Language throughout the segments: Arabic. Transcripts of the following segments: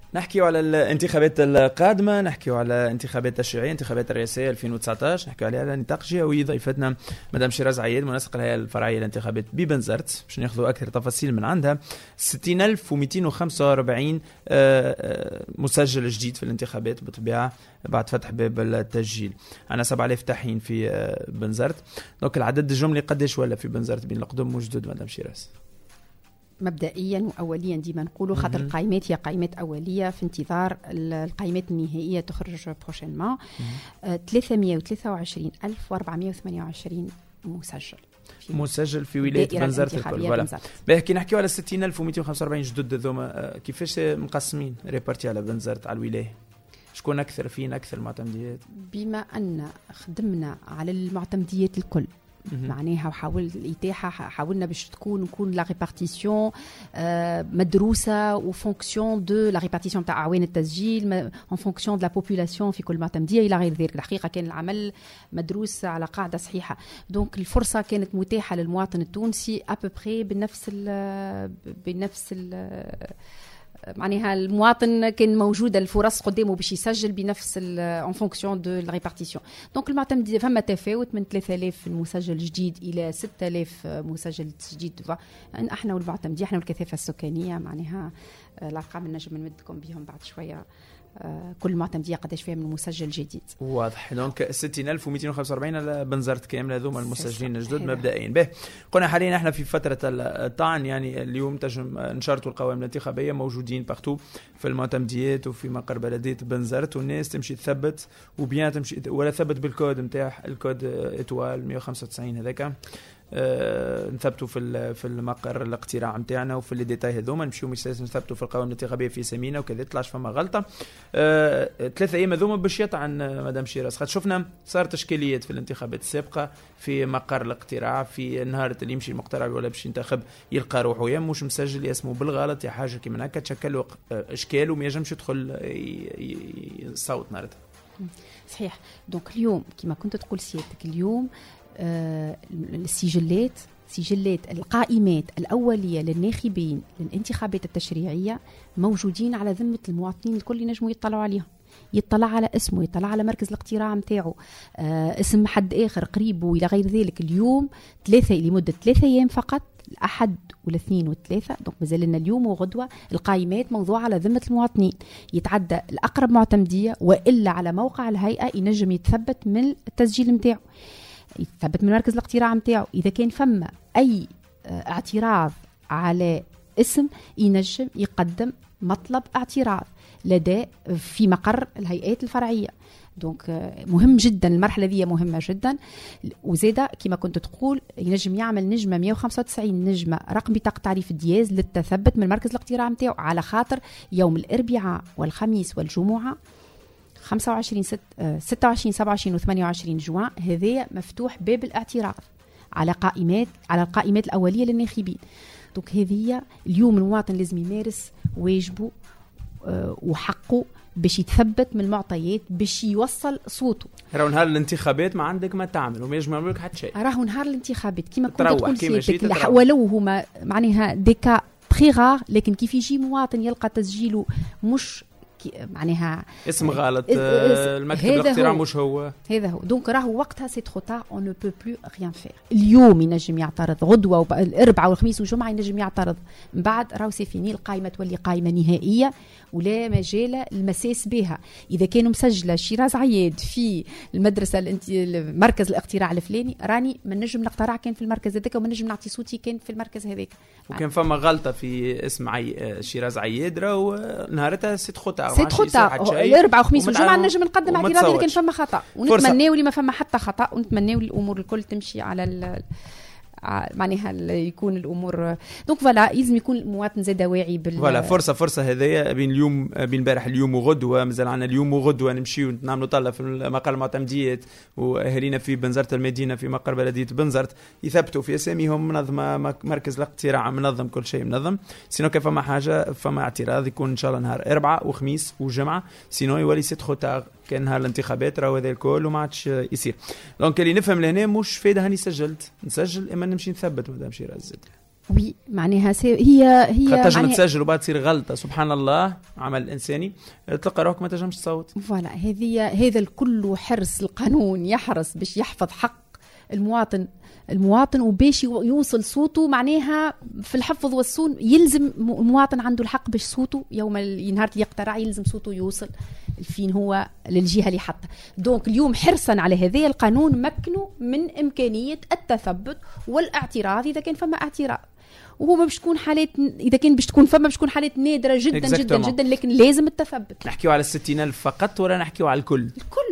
نحكيو على الانتخابات القادمة، نحكيو على انتخابات تشريعية، انتخابات الرئاسية 2019، نحكيو عليها على نطاق جهوي. ضيفتنا مدام شيراز عياد منسق الهيئة الفرعية للانتخابات ببنزرت، باش ناخذوا أكثر تفاصيل من عندها. 60,245 مسجل جديد في الانتخابات بالطبيعة بعد فتح باب التسجيل. عندنا 7,000 تحين في بنزرت. دونك العدد الجملي قديش ولا في بنزرت بين القدم وجدد مدام شيراز؟ مبدئيا واوليا ديما نقولوا خاطر القائمات هي قائمات اوليه في انتظار القائمات النهائيه تخرج بروشينمون. 323,428 مسجل في ولايه بنزرت الكل. فوالا باهي نحكيو على 60,245 جدد ذوما، كيفاش مقسمين ريبارتي على بنزرت على الولايه؟ شكون اكثر فين اكثر المعتمديات؟ بما ان خدمنا على المعتمديات الكل معناها وحاول الإتاحة حاولنا باش نكون لا ريبارتيسيون مدروسة وفونكسيون دو لا ريبارتيسيون تاع أعوان التسجيل ان فونكسيون دو لا بوبولاسيون في كل معتمدية إلى غير ذلك. الحقيقة كان العمل مدروس على قاعدة صحيحة. دونك الفرصة كانت متاحة للمواطن التونسي أبوبري بنفس معناها المواطن كان موجوده الفرص قدامه باش يسجل بنفس ان فونكسيون دو لا ريبارتيسيون. دونك المعتمديه فما تفاوت من 3,000 مسجل جديد الى 6,000 مسجل جديد. احنا والمعتمديه احنا والكثافه السكانيه معناها الارقام نجم نمدكم بهم بعد شويه. كل معتمدية قداش فيها من مسجل جديد واضح. دونك 60,245 على بنزرت كاملة هذوما المسجلين الجدد مبدئيا. به قلنا حاليا احنا في فترة الطعن، يعني اليوم تجم نشرتوا القوائم الانتخابية موجودين بارتو في المعتمديات وفي مقر بلدية بنزرت، والناس تمشي تثبت وبيان تمشي ولا ثبت بالكود نتاع الكود اتوال 195 هذاك نثبتوا في المقر الاقتراع نتاعنا وفي لي ديتاي هذوما نمشيو نثبتوا في القوائم الانتخابيه في سمينه وكذا طلعش فما غلطه. 3 ايام هذوما باش يطعن مدام شيراز. خاطر شفنا صار تشكيليات في الانتخابات السابقه في مقر الاقتراع، في نهار اللي يمشي المقترع ولا باش ينتخب يلقى روحه يا مش مسجل يا اسمه بالغلط يا حاجه كيما هكا، تشكل اشكال وما ينجمش يدخل يصوت نهارتها. صحيح. دونك اليوم كما كنت تقول سيادتك اليوم السجلات القائمات الأولية للناخبين للانتخابات التشريعية موجودين على ذمة المواطنين الكل ينجموا يطلعوا عليهم، يطلع على اسمه، يطلع على مركز الاقتراع متاعه، اسم حد آخر قريبه إلى غير ذلك. اليوم لمدة 3 أيام فقط، الأحد والاثنين والثلاثة. دونك مازال لنا اليوم وغدوة القائمات موضوعة على ذمة المواطنين. يتعدى الأقرب معتمدية وإلا على موقع الهيئة ينجم يتثبت من التسجيل متاعه، يثبت من مركز الاقتراع متاعه. إذا كان فما أي اعتراض على اسم ينجم يقدم مطلب اعتراض لدى في مقر الهيئات الفرعية. دونك مهم جدا المرحلة ذي مهمة جدا. وزيدا كما كنت تقول ينجم يعمل نجمة 195 نجمة رقم بطاقة تعريف الدياز للتثبت من مركز الاقتراع متاعه، على خاطر يوم الأربعاء والخميس والجمعة 25 26 27 و 28 جوان هذا مفتوح باب الاعتراض على القائمات الأولية للناخبين. دونك هذه اليوم المواطن لازم يمارس واجبه وحقه باش يتثبت من المعطيات باش يوصل صوته. راهو نهار الانتخابات ما عندك ما تعمل وما يجمع لك حتى شيء. راهو نهار الانتخابات كما كنت تقول سيادتك ولو هما معناها ديكا تري غار، لكن كيف يجي مواطن يلقى تسجيله مش معناها اسم غلط، المكتب الاقتراع مش هو، هذا هو. دونك راهو وقتها سي ترو تار، اون نو بو بلو ريان فير. اليوم ينجم يعترض، غدوه الاربعاء والخميس والجمعه ينجم يعترض، من بعد راهو سي فيني، القائمه تولي قائمه نهائيه ولا مجال المساس بها. اذا كانوا مسجله شيراز عياد في المدرسه مركز الاقتراع الفلاني، راني ما نجم نقترع كان في المركز هذاك وما نجم نعطي صوتي كان في المركز هذاك. وكان فما غلطه في اسم شيراز عياد راهو نهارتها سي ترو تار، الاربعاء وخميس والجمعه نجم نقدم اعتراض اذا كان فما خطا، ونتمناو اللي ما فما حتى خطا، ونتمناو الامور الكل تمشي على معناها يكون الامور. دونك فوالا لازم يكون المواطن زاد واعي فوالا فرصه هذيا بين اليوم بين امبارح اليوم وغدوه. مازال عندنا اليوم وغدوه نمشيو نعملوا طله في مقر المعتمديات واهالينا في بنزرت المدينه في مقر بلديه بنزرت يثبتوا في اساميهم منظمه مركز الاقتراع منظم كل شيء منظم. سينو كان فما حاجه فما اعتراض يكون ان شاء الله نهار اربعاء وخميس وجمعه، سينو يولي سي ترو تار كان نهار الانتخابات راهو هذا الكل وما عادش يصير. دونك اللي نفهم لهنا مش فايده هاني نسجل اما نمشي نثبت مدام شيراز. وي معناها هي تنجم تسجل وبعد تصير غلطه سبحان الله عمل انساني تلقى روحك ما تنجمش تصوت. فوالا هذا الكل حرص القانون يحرص باش يحفظ حق المواطن وباش يوصل صوته معناها في الحفظ والصون. يلزم المواطن عنده الحق باش صوته يوم نهار اللي يقترع يلزم صوته يوصل فين هو للجهه اللي حطها. دونك اليوم حرصا على هذا القانون مكنوا من امكانيه التثبت والاعتراض اذا كان فما اعتراض. وهو ما باش تكون حالات اذا كان باش تكون فما باش تكون حالات نادره جدا جدا جدا لكن لازم التثبت. نحكيو على 60,000 فقط ولا نحكيو على الكل؟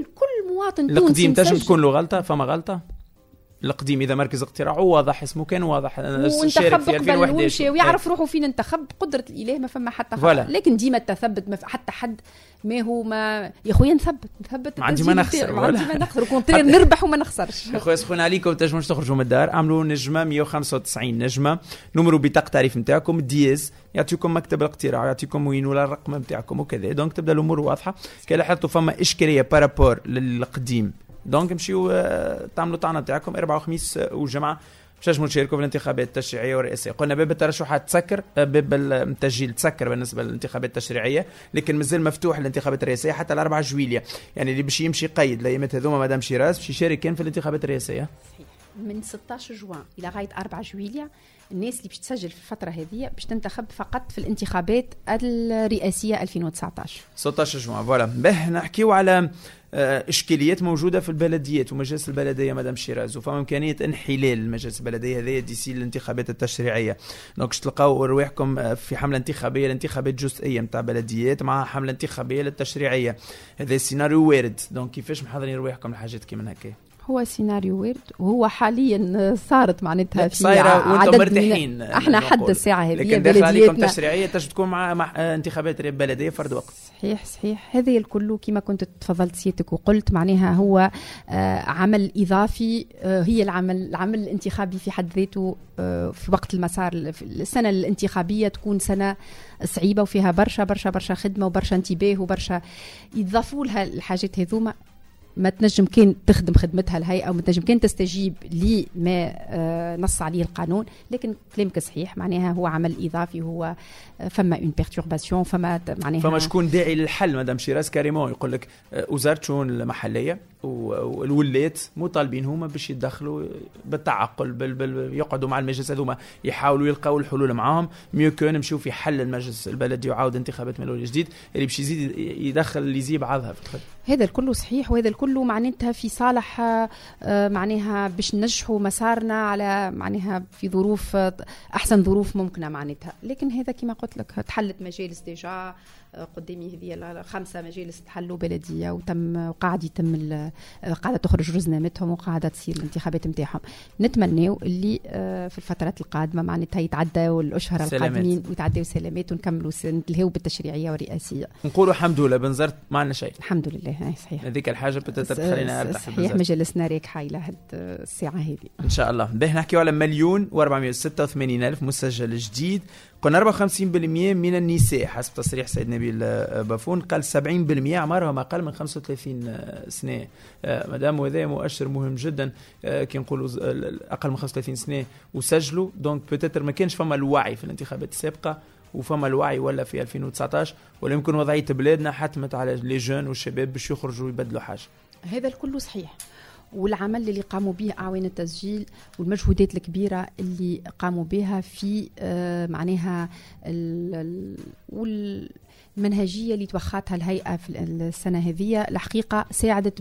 كل مواطن تونسي. القديم تنجم تكون له غلطه فما غلطه القديم اذا مركز اقتراع واضح اسمه كان واضح شارك في 2011 ويعرف روحه فين انتخب قدره الاله ما فما حتى خطأ. لكن ديما التثبت حتى حد ما هو ما يا خويا نثبت ما عندي ما نخسر وكونترير نربح وما نخسرش. يا خويا سخون عليكم تنجموش تخرجوا من الدار اعملوا نجمه 195 نجمه نمروا بطاقه تعريف نتاعكم ديز يعطيكم مكتب الاقتراع يعطيكم وين ولا الرقم نتاعكم وكذا. دونك تبدا الامور واضحه. كي لاحظتوا فما اشكاليه بارابور للقديم دونك مشيو تعملوا طعنه نتاعكم 4 وخميس وجمعه باش تنجموا تشاركوا في الانتخابات التشريعيه والرئاسيه. قلنا باب الترشحات تسكر باب التسجيل تسكر بالنسبه للانتخابات التشريعيه لكن مازال مفتوح الانتخابات الرئاسيه حتى 4 جويلية. يعني اللي باش يمشي قيد الايامات هذوما مدام شيراز باش يشارك كان في الانتخابات الرئاسيه من 16 جوان الى غايه 4 جويلية. الناس اللي باش تسجل في الفتره هذه باش تنتخب فقط في الانتخابات الرئاسيه 2019 16 جوان. فوالا به نحكيو على اشكاليات موجوده في البلديات ومجالس البلديه مدام شيراز وفما امكانيه انحلال المجالس البلديه هذه ديسي الانتخابات التشريعيه. دونك تلقاو رواحكم في حمله انتخابيه لانتخابات جزئيه نتاع بلديات مع حمله انتخابيه للتشريعيه. هذا السيناريو وارد. دونك كيفاش محضرين رواحكم لحاجات كيما هكا؟ هو سيناريو وارد وهو حاليا صارت معناتها في عدد مرتاحين. احنا حد الساعه هذه لكن داخل عليكم تشريعيه تجد تكون مع انتخابات بلديه فرد وقت. صحيح هذا الكل كما كنت تفضلت سيادتك وقلت معناها هو عمل اضافي. هي العمل الانتخابي في حد ذاته في وقت المسار. السنه الانتخابيه تكون سنه صعيبه وفيها برشا خدمه وبرشا انتباه وبرشا يضافوا لها الحاجات هذوما. ما تنجم كان تخدم خدمتها الهيئة وما تنجم كان تستجيب لما نص عليه القانون. لكن كلامك صحيح معناها هو عمل إضافي. هو فما اون بيرتورباسيون فما شكون داعي للحل مدام شيراز كاريمون يقول لك وزارة الشؤون المحلية والولايات مطالبين هما باش يتدخلوا بالتعقل يقعدوا مع المجلس هذوما يحاولوا يلقاو الحلول معاهم. ميو كون نمشيو في حل المجلس البلدي وعاود انتخابات من جديد اللي باش يزيد يدخل اللي يزيد بعضها في الخدمة. هذا الكل صحيح وهذا الكل معناتها في صالح معناها باش ننجحوا مسارنا على معناها في ظروف احسن ظروف ممكنه معناتها. لكن هذا كما قلت لك تحلت مجالس ديجا قدامي هذه 5 مجالس تحلوا بلديه وقاعد قاعده تخرج رزنامتهم وقاعده تصير الانتخابات نتاعهم. نتمناو اللي في الفترات القادمه معناتها يتعداو الاشهر القادمين ويتعداو سلامات ونكملوا نتلهوا بالتشريعيه والرئاسيه. نقولوا الحمد لله بنزرت ما عندنا شيء الحمد لله. صحيح هذيك الحاجه بتخلينا نرتاح. صحيح مجلسنا راكحه الى هاد الساعه هذه ان شاء الله. به نحكيو على 1,486,000 مسجل جديد. قلنا 54% من النساء حسب تصريح سيد نبيل بافون. قال 70% اعمارهم اقل من 35 سنه. مدام وهذا مؤشر مهم جدا. كي نقولوا اقل من 35 سنه وسجلوا دونك بوتيتر ما كانش فما الوعي في الانتخابات السابقه وفما الوعي ولا في 2019 ولا يمكن وضعيه بلادنا حتمت على لي جون والشباب باش يخرجوا يبدلوا حاجه. هذا الكل صحيح. والعمل اللي قاموا به أعوان التسجيل والمجهودات الكبيرة اللي قاموا بها في معناها المنهجية اللي توخاتها الهيئة في السنة هذه الحقيقة ساعدت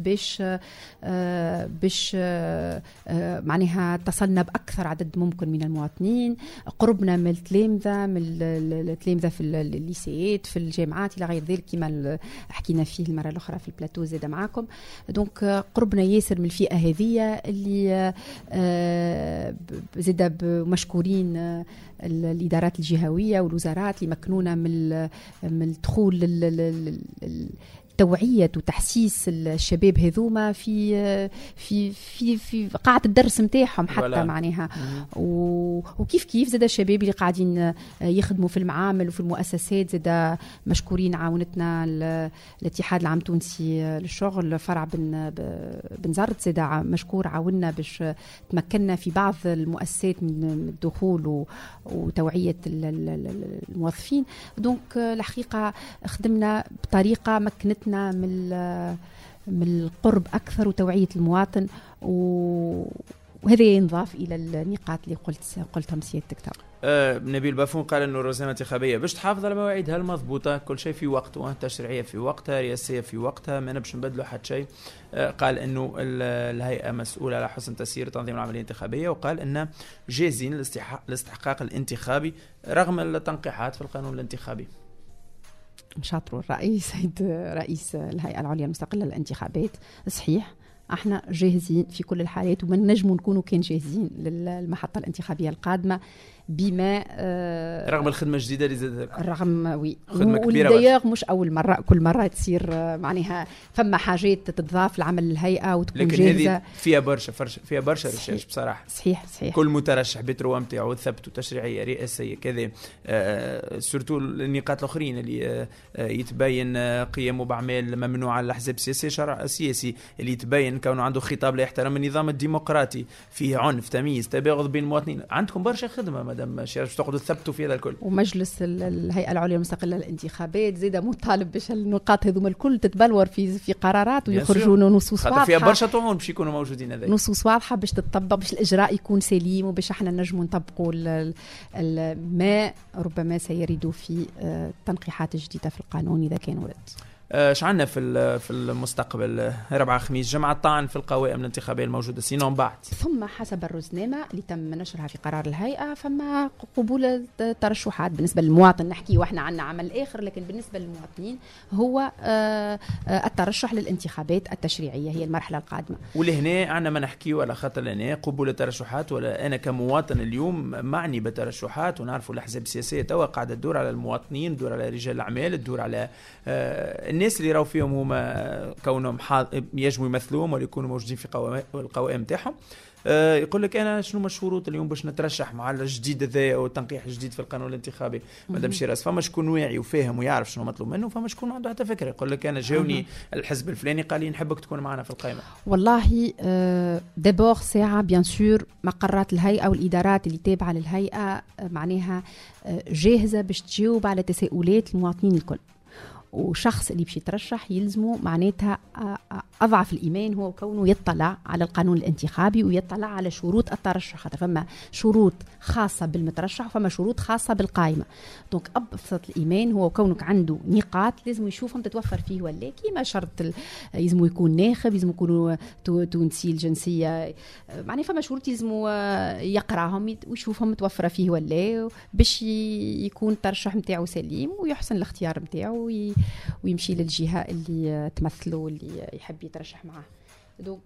باش معناها اتصلنا بأكثر عدد ممكن من المواطنين. قربنا من التلامذة في الليسيات في الجامعات إلى غير ذلك كما حكينا فيه المرة الأخرى في البلاتو زاد معاكم. دونك قربنا ياسر من الفئة هذه اللي زاد مشكورين الإدارات الجهوية والوزارات اللي مكنونا من الدخول توعية وتحسيس الشباب هذوما في قاعة الدرس متاعهم حتى معناها. وكيف زاد الشباب اللي قاعدين يخدموا في المعامل وفي المؤسسات زاد مشكورين. عاونتنا الاتحاد العام التونسي للشغل فرع بن زرت زاد مشكور، عاوننا باش تمكننا في بعض المؤسسات من الدخول وتوعية الموظفين. دونك الحقيقة خدمنا بطريقة مكنتنا من القرب أكثر وتوعية المواطن، وهذا ينضاف إلى النقاط اللي قلتهم سيادتك. نبيل بافون قال انه الرسالة الانتخابية باش تحافظ على مواعيدها المضبوطة، كل شيء في وقته، التشريعية في وقتها، الرئاسية في وقتها، ما نبش نبدلوا حتى شيء. قال انه الهيئة مسؤولة على حسن تسيير تنظيم العملية الانتخابية، وقال ان جاهزين للاستحقاق الانتخابي رغم التنقيحات في القانون الانتخابي. شاطر الرئيس سيد رئيس الهيئة العليا المستقلة للانتخابات. صحيح احنا جاهزين في كل الحالات، وما نجموا نكونوا كان جاهزين للمحطة الانتخابية القادمة بما رغم الخدمة الجديدة اللي زادت، رغم خدمة كبيرة والدياغ مش أول مرة، كل مرة تصير معناها فما حاجات تتضاف لعمل الهيئة وتكون لكن جاهزة. هذه فيها برشا رشاش بصراحة. صحيح كل مترشح بتروا متاعو ثبتوا تشريعية رئاسية كذا، سورتو النقاط الأخرين اللي يتبين قيامه بأعمال ممنوعة للأحزاب السياسية، شرع سياسي اللي يتبين كونه عنده خطاب لا يحترم النظام الديمقراطي، فيه عنف، تمييز، تباغض بين المواطنين. عندكم برشا خدمة مدام شيراز، تقعدوا تثبتوا في هذا الكل. ومجلس الهيئة العليا المستقلة للانتخابات زيدا مطالب باش النقاط هذوما الكل تتبلور في قرارات ويخرجوا نصوص واضحة. فيها برشا طعون باش يكونوا موجودين هذا. نصوص واضحة باش تطبق، باش الإجراء يكون سليم، وباش احنا نجموا نطبقوا ما ربما سيرد في تنقيحات جديدة في القانون إذا كان ورد. شعلنا في المستقبل 4 خميس جمع الطعن في القوائم الانتخابية الموجودة سينون بعد، ثم حسب الرزنامة اللي تم نشرها في قرار الهيئة فما قبول الترشحات بالنسبة للمواطن. نحكي واحنا عنا عمل آخر، لكن بالنسبة للمواطنين هو الترشح للانتخابات التشريعية هي المرحلة القادمة. ولهنا عنا ما نحكي ولا خاطر لنا قبول الترشحات، ولا أنا كمواطن اليوم معني بالترشحات، ونعرفوا الأحزاب السياسية توا قاعدة تدور على المواطنين، تدور على رجال الأعمال، تدور على الناس اللي راو فيهم هما كونهم يجموا يمثلوهم ولا يكونوا موجودين في القوائم تاعهم. يقول لك انا شنو الشروط اليوم باش نترشح مع الجديد هذا او التنقيح الجديد في القانون الانتخابي. مدام شيراز فما شكون واعي وفاهم ويعرف شنو مطلوب منه، فما شكون عنده حتى فكره يقول لك انا جاوني الحزب الفلاني قال لي نحبك تكون معنا في القائمه. والله دابور ساعه بيان سور مقرات الهيئه والادارات اللي تابعه للهيئه معناها جاهزه باش تجاوب على تساؤلات المواطنين الكل. وشخص اللي باش يترشح يلزمه معناتها أضعف الإيمان هو كونه يطلع على القانون الانتخابي ويطلع على شروط الترشح، خاطر فما شروط خاصة بالمترشح وفما شروط خاصة بالقائمة. دونك أبسط الإيمان هو كونك عنده نقاط لازم يشوفهم تتوفر فيه ولا كيما شرط يلزم يكون ناخب، يلزم يكون تونسي الجنسية، معناها فما شروط يلزم يقراهم ويشوفهم متوفرة فيه ولا باش يكون الترشح متاعه سليم ويحسن الاختيار متاعه ويمشي للجهة اللي تمثله واللي يحب يترشح معه. دوك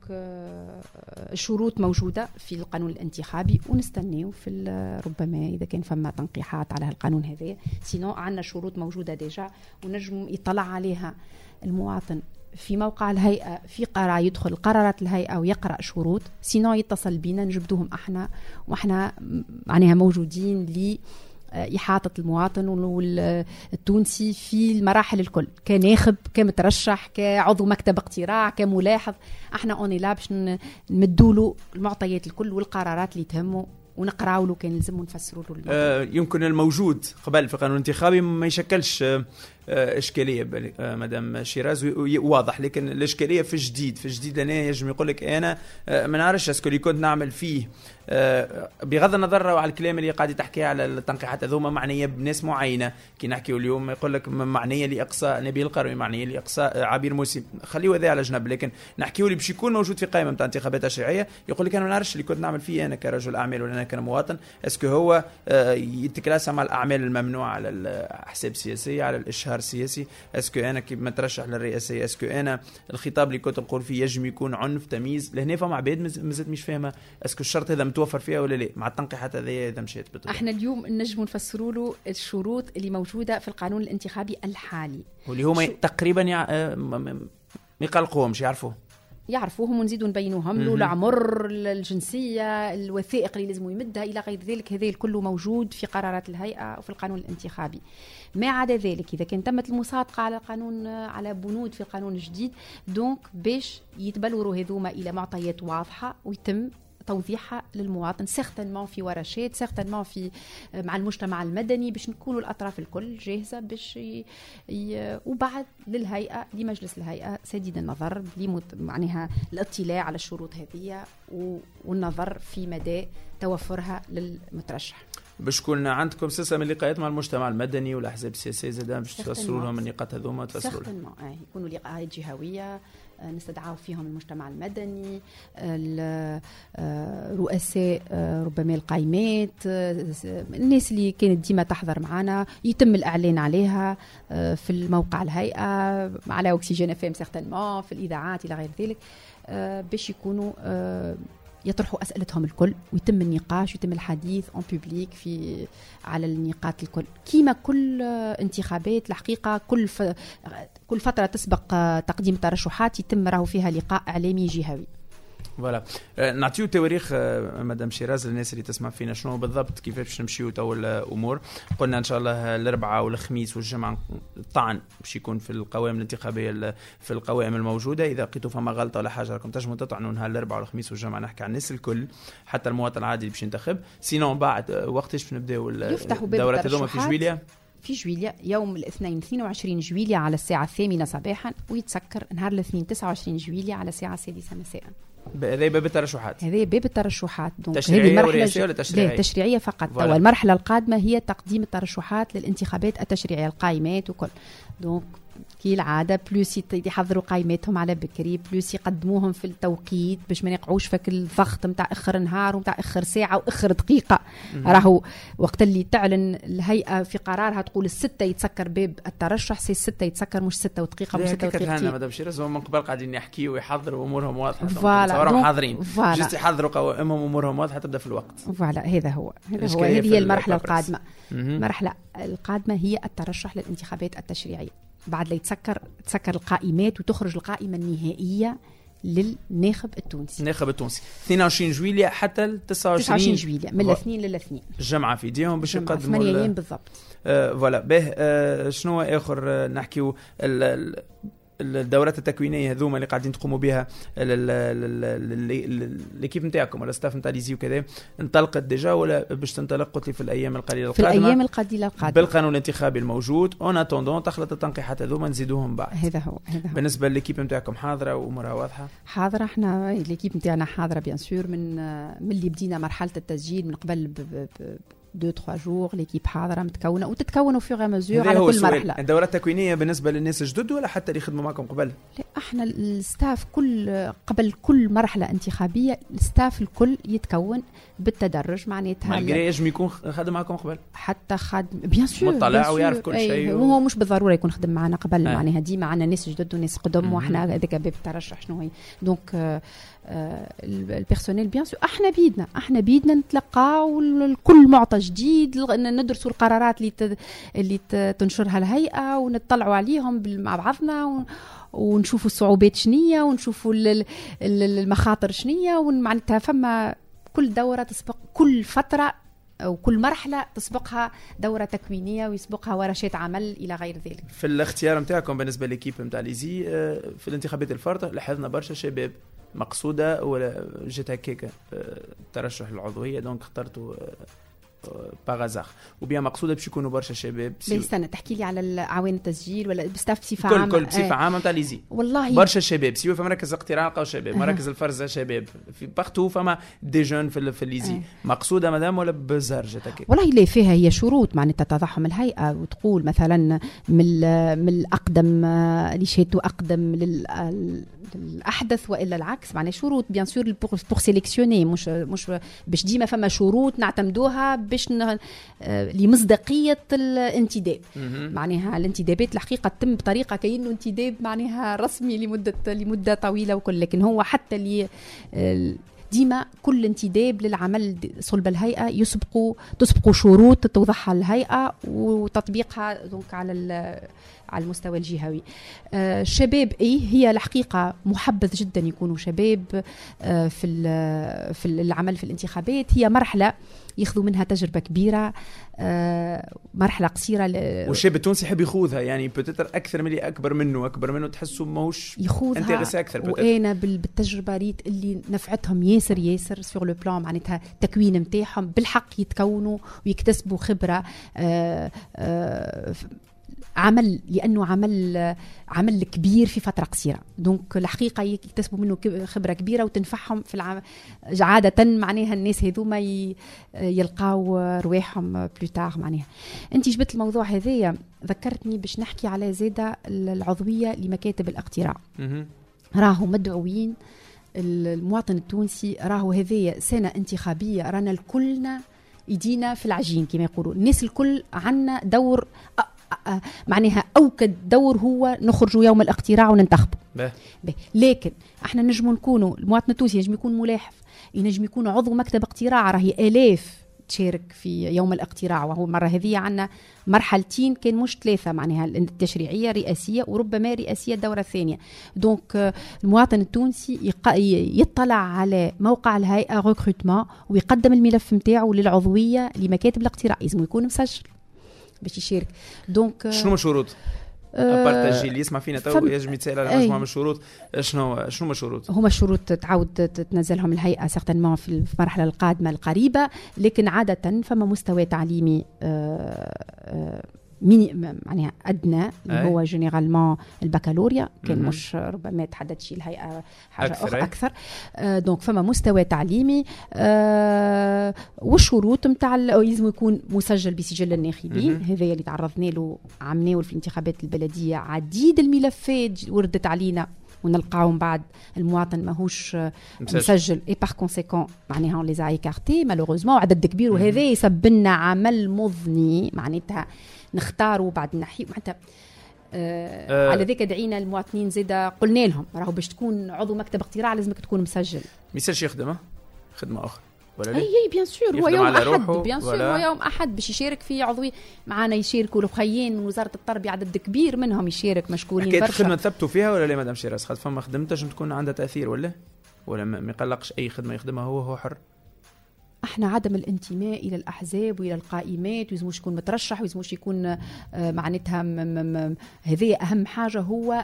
الشروط موجودة في القانون الانتخابي ونستنيه في ربما إذا كان فما تنقيحات على القانون هذا. سينو عندنا شروط موجودة ديجا ونجم يطلع عليها المواطن في موقع الهيئة في قرار، يدخل قرارات الهيئة ويقرأ شروط. سينو يتصل بينا نجبدوهم احنا واحنا معناها موجودين لي إحاطة المواطن والتونسي في المراحل الكل، كناخب كمترشح كعضو مكتب اقتراع كملاحظ. احنا اوني لا باش نمدوله المعطيات الكل والقرارات اللي تهمه ونقراو له كان لازم نفسروا له. يمكن الموجود قبل في القانون الانتخابي ما يشكلش إشكالية مدام شيراز واضح، لكن الإشكالية في الجديد لأنه يجب يقول لك أنا ما نعرفش اسكو اللي كنت نعمل فيه بغض النظر على الكلام اللي قاعد تحكي على التنقيحات هذوما معنية بناس معينة. كي نحكي اليوم يقول لك معنية لإقصاء نبيل القروي، معنية لإقصاء عبير موسي، خليه ذا على جنب. لكن نحكيه اللي باش يكون موجود في قائمة نتاع انتخابات تشريعية يقول لك أنا ما نعرفش اللي كنت نعمل فيه أنا كرجل أعمال ولا أنا كمواطن اسكو هو يتكلاسى مع الأعمال الممنوعة على الأحزاب السياسية، على الإشهار استشهار سياسي؟ اسكو انا كي ما ترشح للرئاسيه اسكو انا الخطاب اللي كنت نقول فيه يجم يكون عنف تمييز؟ لهنا فما عباد مازالت مش فاهمه اسكو الشرط هذا متوفر فيها ولا لا مع التنقيحات هذه اذا مشيت بالطبع. احنا اليوم نجم نفسروا له الشروط اللي موجوده في القانون الانتخابي الحالي واللي هما تقريبا ما يقلقوهمش يعرفوهم ونزيدوا نبينوهم له العمر الجنسيه الوثائق اللي لازم يمدها الى غير ذلك. هذا كله موجود في قرارات الهيئه وفي القانون الانتخابي. ما عدا ذلك اذا كان تمت المصادقه على قانون على بنود في القانون الجديد دونك باش يتبلوروا هذوما الى معطيات واضحه ويتم توضيحها للمواطن سيغتانمون في ورشات سيغتانمون في مع المجتمع المدني باش نكونوا الاطراف الكل جاهزه باش وبعد للهيئه لمجلس الهيئه سديد النظر معناها الاطلاع على الشروط هذه والنظر في مدى توفرها للمترشح. باش تكون عندكم سلسله من اللقاءات مع المجتمع المدني والاحزاب السياسيه زاد باش تفسروا لهم النقاط هذوما وتفسروا لهم يكونوا لقاءات جهويه نستدعوا فيهم المجتمع المدني رؤساء ربما القائمات الناس اللي كانت ديما تحضر معنا يتم الإعلان عليها في الموقع الهيئة على أكسجين FM سيغتانمون في الإذاعات إلى غير ذلك باش يكونوا يطرحوا أسئلتهم الكل ويتم النقاش ويتم الحديث en public في على النقاط الكل كيما كل انتخابات الحقيقة كل فترة تسبق تقديم ترشحات يتم راهو فيها لقاء إعلامي جهوي. فوالا نعطيو تواريخ مدام شيراز للناس اللي تسمع فينا شنو بالضبط كيف باش نمشيو تو الامور. قلنا ان شاء الله الاربعاء والخميس والجمعه الطعن باش يكون في القوائم الانتخابيه في القوائم الموجوده. اذا لقيتوا فما غلطه ولا حاجه راكم تنجموا تطعنوا نهار الاربعاء والخميس والجمعه نحكي عن الناس الكل حتى المواطن العادي اللي باش ينتخب. سينون بعد وقتاش باش نبداو الدورات هذوما في جويليا؟ في جويليا يوم الاثنين 22 جويليا على الساعه 8 صباحا ويتسكر نهار الاثنين 29 جويليا على الساعه 6 مساء. هذا باب الترشحات. هذا باب الترشحات. تشريعية ورئاسية ولا تشريعية؟ تشريعية فقط. والمرحلة القادمة هي تقديم الترشحات للانتخابات التشريعية القائمات وكل. دونك كي العادة بلوس يحضروا قائماتهم على بكري بلوس يقدموهم في التوقيت باش ما نقعوش فك الضغط نتاع اخر نهار ونتاع اخر ساعة واخر دقيقة. راهو وقت اللي تعلن الهيئة في قرارها تقول 6 يتسكر باب الترشح 6 يتسكر مش 6 ودقيقة مش 6 دقيقة. هنا مدام شيراز هم من قبل قاعدين يحكيوا ويحضروا امورهم واضحة. فوالا حاضرين. جست يحضروا قوائمهم امورهم واضحة تبدا في الوقت. فوالا هذا هو هذه هي المرحلة القادمة. المرحلة القادمة هي الترشح للانتخابات التشريعية. بعد لا تسكر القائمات وتخرج القائمة النهائية للناخب التونسي. الناخب التونسي 22 جويلية حتى 29 جويلية من الاثنين للاثنين. الجمعة في ايديهم باش يقدموا 8 ايام بالضبط. فوالا به شنو اخر نحكيو الدورات التكوينيه هذوما اللي قاعدين تقوموا بها ليكيب نتاعكم ولا ستاف نتاع ليزي وكذا انطلقت ديجا ولا باش تنطلق قلت لي في الايام القليله القادمه؟ في الايام القليله بالقانون الانتخابي الموجود اون اتوندون تخلط التنقيحات هذوما نزيدوهم بعد. هذا هو بالنسبه للكيب نتاعكم حاضره وامورها واضحه؟ حاضره. احنا الكيب نتاعنا حاضره بيان سور من اللي بدينا مرحله التسجيل من قبل 2-3 جور ليكيب حاضره متكونه وتتكونوا في غير مزور على كل مرحله. الدورات التكوينيه بالنسبه للناس الجدد ولا حتى اللي يخدموا معكم قبل؟ لا احنا الستاف قبل كل مرحله انتخابيه الستاف الكل يتكون بالتدرج معناتها مالغري يجم يكون خدم معكم قبل حتى خادم بيان سور مطلع ويعرف كل شيء هو مش بالضروره يكون خدم معنا قبل معناها ديما عندنا ناس جدد وناس قدم واحنا هذاك باب الترشح شنو هي دونك البيرسونيل بيان سور احنا بيدنا نتلقاو كل معطى جديد ندرسوا القرارات اللي تنشرها الهيئه ونطلعوا عليهم مع بعضنا ونشوفوا الصعوبات شنية ونشوفوا المخاطر شنية ومعناتها فما كل دورة تسبق كل فترة أو كل مرحلة تسبقها دورة تكوينية ويسبقها ورشات عمل إلى غير ذلك. في الاختيار متاعكم بالنسبة للكيب متاع ليزي في الانتخابات الفرد لاحظنا برشا شباب مقصودة ولا جت هكاك ترشح العضوية دونك اخترتوا باغازاخ وبيان مقصوده باش يكونوا برشا شباب. استنى تحكي لي على عوان التسجيل ولا بستاف بصفه عامه؟ كل بصفه عامه نتاع ليزي والله برشا شباب سيو في مراكز الاقتراع لقاو شباب مراكز الفرزه شباب في بارتو فما دي جون في ليزي مقصوده مدام ولا بزار جات هكا؟ والله اللي فيها هي شروط معناتها تضعهم الهيئه وتقول مثلا من الاقدم اللي شهدوا اقدم للاحدث والا العكس معناها شروط بيان سور بور سيليكسيوني مش باش ديما فما شروط نعتمدوها باش لمصداقية الانتداب. معناها الانتدابات الحقيقة تتم بطريقة كأنه انتداب معناها رسمي لمدة طويلة وكل، لكن هو حتى ديما كل انتداب للعمل صلب الهيئة تسبق شروط توضحها الهيئة وتطبيقها دونك على المستوى الجهوي. الشباب هي الحقيقة محبذ جدا يكونوا شباب في العمل في الانتخابات. هي مرحلة ياخذوا منها تجربة كبيرة، مرحلة قصيرة والشاب التونسي يحب يخوضها، يعني بتتر أكثر من اللي أكبر منه تحسوا موش يخوضها أكثر. وأنا بالتجربة ريت اللي نفعتهم ياسر سور لو بلان، معناتها التكوين متاعهم بالحق يتكونوا ويكتسبوا خبرة عمل، لأنه عمل كبير في فترة قصيرة. دونك الحقيقة يكتسبوا منه خبرة كبيرة وتنفعهم في عادة. معناها الناس هذوما يلقاو رواحهم بلوتار. معناها أنت جبت الموضوع هذايا ذكرتني باش نحكي على زادة العضوية لمكاتب الاقتراع. راهو مدعوين المواطن التونسي، راهو هذايا سنة انتخابية، رانا الكلنا يدينا في العجين كما يقولوا. الناس الكل عنا دور، معناها أوكد دور هو نخرجوا يوم الاقتراع وننتخبوا. لكن احنا نجم نكونوا، المواطن التونسي ينجم يكون ملاحظ، ينجم يكون عضو مكتب اقتراع، راهي آلاف تشارك في يوم الاقتراع. وهو مرة هذه عنا مرحلتين كان مش 3، معناها التشريعية رئاسية وربما رئاسية الدورة الثانية. دونك المواطن التونسي يطلع على موقع الهيئة ريكروتمون ويقدم الملف متاعه للعضوية لمكاتب الاقتراع، لازم يكون مسجل باش يشارك. دونك شنو الشروط؟ ابارتاجي اللي يسمع فينا تو يجب يتسال على مجموعه من الشروط. شنو هما الشروط؟ هما الشروط تعاود تنزلهم الهيئه سيغتانمون في المرحله القادمه القريبه، لكن عاده فما مستوى تعليمي معناها ادنى اللي هو جينيرالمون البكالوريا، كان مش ربما تحدد شيء الهيئه حاجه اكثر. دونك فما مستوى تعليمي، والشروط نتاع لازم يكون مسجل بسجل الناخبين. هذا اللي تعرضنا له عملناه في الانتخابات البلديه. عديد الملفات وردت علينا ونلقاهم بعد المواطن ماهوش مسجل، اي باغ كونسيكون معناها لي زاي كارتي مالوغوزمون عدد كبير. وهذا يسبب لنا عمل مضني، معناتها نختاروا بعد نحي معناتها على ذاك دعينا المواطنين زيدا قلنا لهم راهو باش تكون عضو مكتب اقتراع لازمك تكون مسجل. ما يصيرش يخدم خدمه اخرى ولا اي بيان سور هو يوم احد، بيان سور هو يوم احد باش يشارك في عضوي معنا. يشاركوا الخيين من وزاره التربيه عدد كبير منهم يشارك، مشكورين برشا. الخدمه ثبتوا فيها ولا لا مدام شيراز؟ خاطر فما خدمتش تكون عندها تاثير ولا ما يقلقش اي خدمه يخدمها هو حر؟ احنا عدم الانتماء الى الاحزاب والى القائمات، ويزموش يكون مترشح ويزموش يكون معناتها هذه اهم حاجه، هو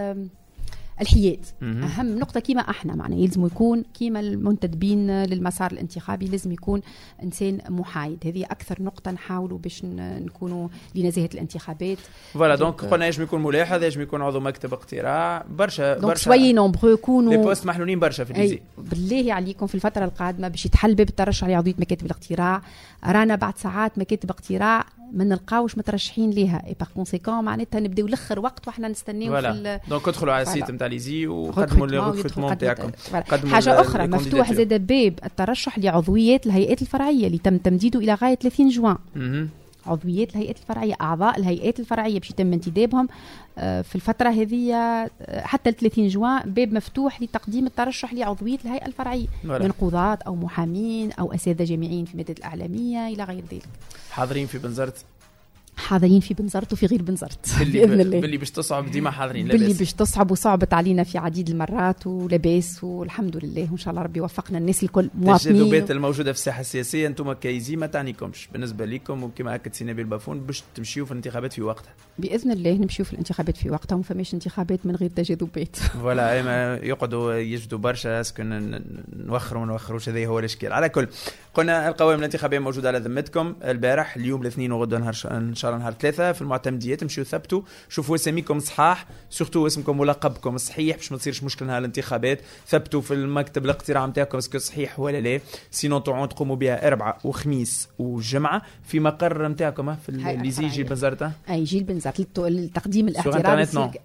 الحياد. اهم نقطه كيما احنا معنا يلزم يكون كيما المنتدبين للمسار الانتخابي لازم يكون انسان محايد. هذه اكثر نقطه نحاولوا باش نكونوا لنزاهه الانتخابات. فوالا دونك قلنا يجب يكون ملاحظ، يجب يكون عضو مكتب اقتراع. برشا سوي نومبرو كونوا لي بوست محلولين برشا في الليزي. بالله عليكم في الفتره القادمه باش يتحل باب الترشح لعضويه مكاتب الاقتراع. رانا بعد ساعات مكاتب اقتراع ما نلقاوش مترشحين ليها، اي باغ كونسيكون معناتها نبداو الاخر وقت واحنا نستناو في دونك ادخلوا على السيت نتاع ليزي وقدموا لي ريكروتمون تاعكم. حاجه اخرى مفتوح زاد باب الترشح لعضويات الهيئات الفرعيه اللي تم تمديده الى غايه 30 جوان. عضويات الهيئات الفرعيه، اعضاء الهيئات الفرعيه باش يتم انتدابهم في الفتره هذه حتى 30 جوان. باب مفتوح لتقديم الترشح لعضويه الهيئه الفرعيه من قضاة او محامين او اساتذه جامعيين في المادة الاعلاميه الى غير ذلك. حاضرين في بنزرت؟ حاضرين في بنزرت وفي غير بنزرت باذن الله. باللي باش تصعب ديما حاضرين، باللي باش تصعب وصعبت علينا في عديد المرات ولاباس، والحمد لله وان شاء الله ربي يوفقنا الناس الكل مواطنين. التجاذبات الموجوده في الساحه السياسيه انتم كايزي ما تعنيكمش بالنسبه لكم، وكما اكد سي نبيل بافون باش تمشيو في الانتخابات في وقتها باذن الله. نمشيو في الانتخابات في وقتها، وما فماش انتخابات من غير تجاذبات. فوالا ما يقعدوا يجدوا برشا اسكن نوخروا ما نوخروش، هذا هو الاشكال. على كل قلنا القوائم الانتخابيه موجوده على ذمتكم البارح، اليوم الاثنين وغدا ان شاء الله نهار 3 في المعتمديات. تمشيو ثبتوا شوفوا اساميكم صحاح، سورتو اسمكم ولقبكم صحيح باش ما تصيرش مشكل نهار الانتخابات. ثبتوا في المكتب الاقتراع نتاعكم اسكو صحيح ولا لا، سينو تقوموا بها اربعاء وخميس وجمعه في مقر نتاعكم في اللي يجي البنزرت. اي يجي البنزرت التقديم الاعتراضي.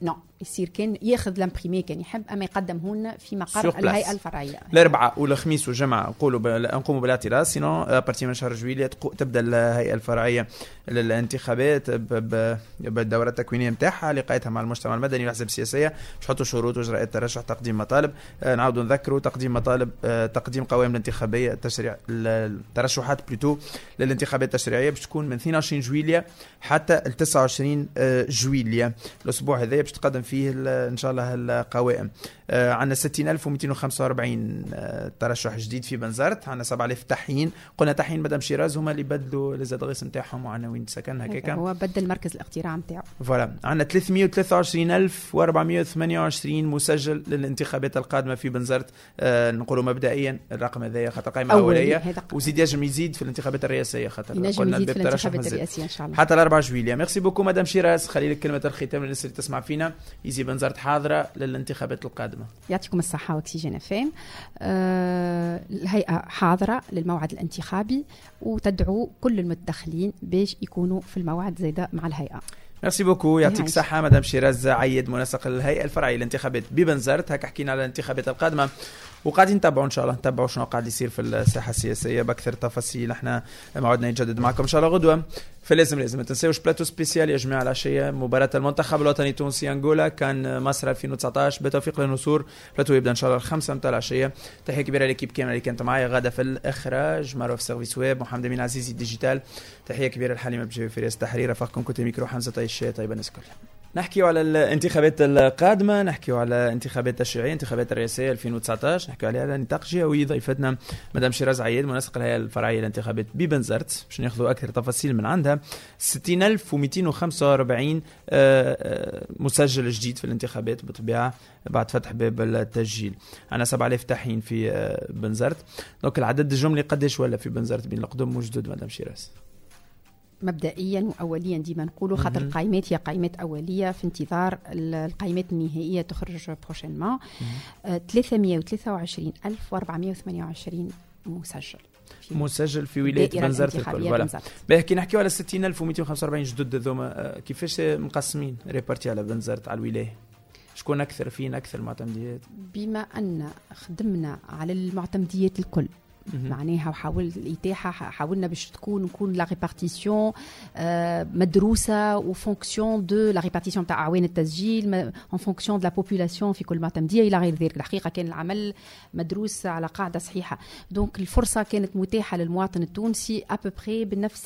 يصير كان ياخذ لامبريمي كان يحب، اما يقدمهن في مقر الهيئه الفرعيه. الاربعاء والخميس والجمعه نقوموا بالاعتراض، سينو بارتي من شهر جويلية تبدا الهيئه الفرعيه للانتخابات بالدوره التكوينيه نتاعها، لقاءاتها مع المجتمع المدني والاحزاب السياسيه، باش يحطوا شروط واجراءات ترشح، تقديم مطالب. نعاودوا نذكروا تقديم مطالب، تقديم قوائم الانتخابيه التشريع الترشحات بلوتو للانتخابات التشريعيه باش تكون من 22 جويلية حتى 29 جويلية. الاسبوع هذا باش تقدم فيه ان شاء الله القوائم. عندنا 60,245 ترشح جديد في بنزرت، عندنا 7,000 تحيين. قلنا تحيين مدام شيراز هما اللي بدلوا الزادغيس نتاعهم وعناوين سكن هكاك، هو بدل مركز الاقتراع نتاعو. فوالا عندنا 323,428 مسجل للانتخابات القادمه في بنزرت. نقولوا مبدئيا الرقم هذا خاطر قائمه اوليه، وزيد يجم يزيد في الانتخابات الرئاسيه خاطر قلنا الباب الانتخابات الرئاسيه ان شاء الله حتى 4 جويلية. ميرسي بوكو مدام شيراز. خلي لك كلمه الختام للناس اللي تسمع فينا. يزي بنزرت حاضره للانتخابات القادمه. يعطيكم الصحة وأكسجين فام. الهيئة حاضرة للموعد الانتخابي وتدعو كل المتدخلين باش يكونوا في الموعد زيدا مع الهيئة. ميرسي بوكو، يعطيك الصحة مدام شيراز عيد منسق الهيئة الفرعية للانتخابات ببنزرت. هكا حكينا على الانتخابات القادمة وقاعدين نتابعوا ان شاء الله، نتابعوا شنو قاعد يصير في الساحة السياسية باكثر تفاصيل. احنا موعدنا يتجدد معكم ان شاء الله غدوة. فلازم ما تنساوش بلاتو سبيسيال يا جماعة العشية، مباراة المنتخب الوطني التونسي انغولا كان مصر 2019 بتوفيق للنصور. بلاتو يبدا ان شاء الله 5 متاع العشية. تحية كبيرة للكيب كاملة اللي كانت معايا، غادة في الاخراج، مروه في سيرفيس ويب، محمد امين عزيزي ديجيتال. تحية كبيرة لحليمة بجوي في رئاسة التحرير، رفقكم كنت ميكرو حمزة طيشة. طيب الناس كلها نحكيوا على الانتخابات القادمة، نحكيوا على انتخابات التشريعية، انتخابات الرئاسية 2019، نحكيوا عليها على نطاق جهوي. ضيفتنا مدام شيراز عيد منسق الهيئة الفرعية للانتخابات ببنزرت باش ناخذوا أكثر تفاصيل من عندها. 60,245 مسجل جديد في الانتخابات بالطبيعة بعد فتح باب التسجيل. عندنا 7,000 تحيين في بنزرت. دونك العدد الجملي قديش ولا في بنزرت بين القدم وجدد مدام شيراز؟ مبدئيا واوليا ديما نقولوا خاطر القائمات هي قائمات اوليه في انتظار القائمات النهائيه تخرج بروشينمون. 323,428 مسجل في ولايه بنزرت الكل. فوالا باهي نحكيو على 60,245 جدد ذوما، كيفاش مقسمين ريبارتي على بنزرت على الولايه؟ شكون اكثر فين اكثر معتمديات؟ بما ان خدمنا على المعتمديات الكل معناها وحاول الإتاحة حاولنا باش نكون لا ريبارتيسيون مدروسة وفونكسيون دو لا ريبارتيسيون تاع أعوان التسجيل اون فونكسيون دو لا بوبولاسيون في كل معتمدية إلى غير ذلك. الحقيقة كان العمل مدروس على قاعدة صحيحة، دونك الفرصة كانت متاحة للمواطن التونسي أبوبري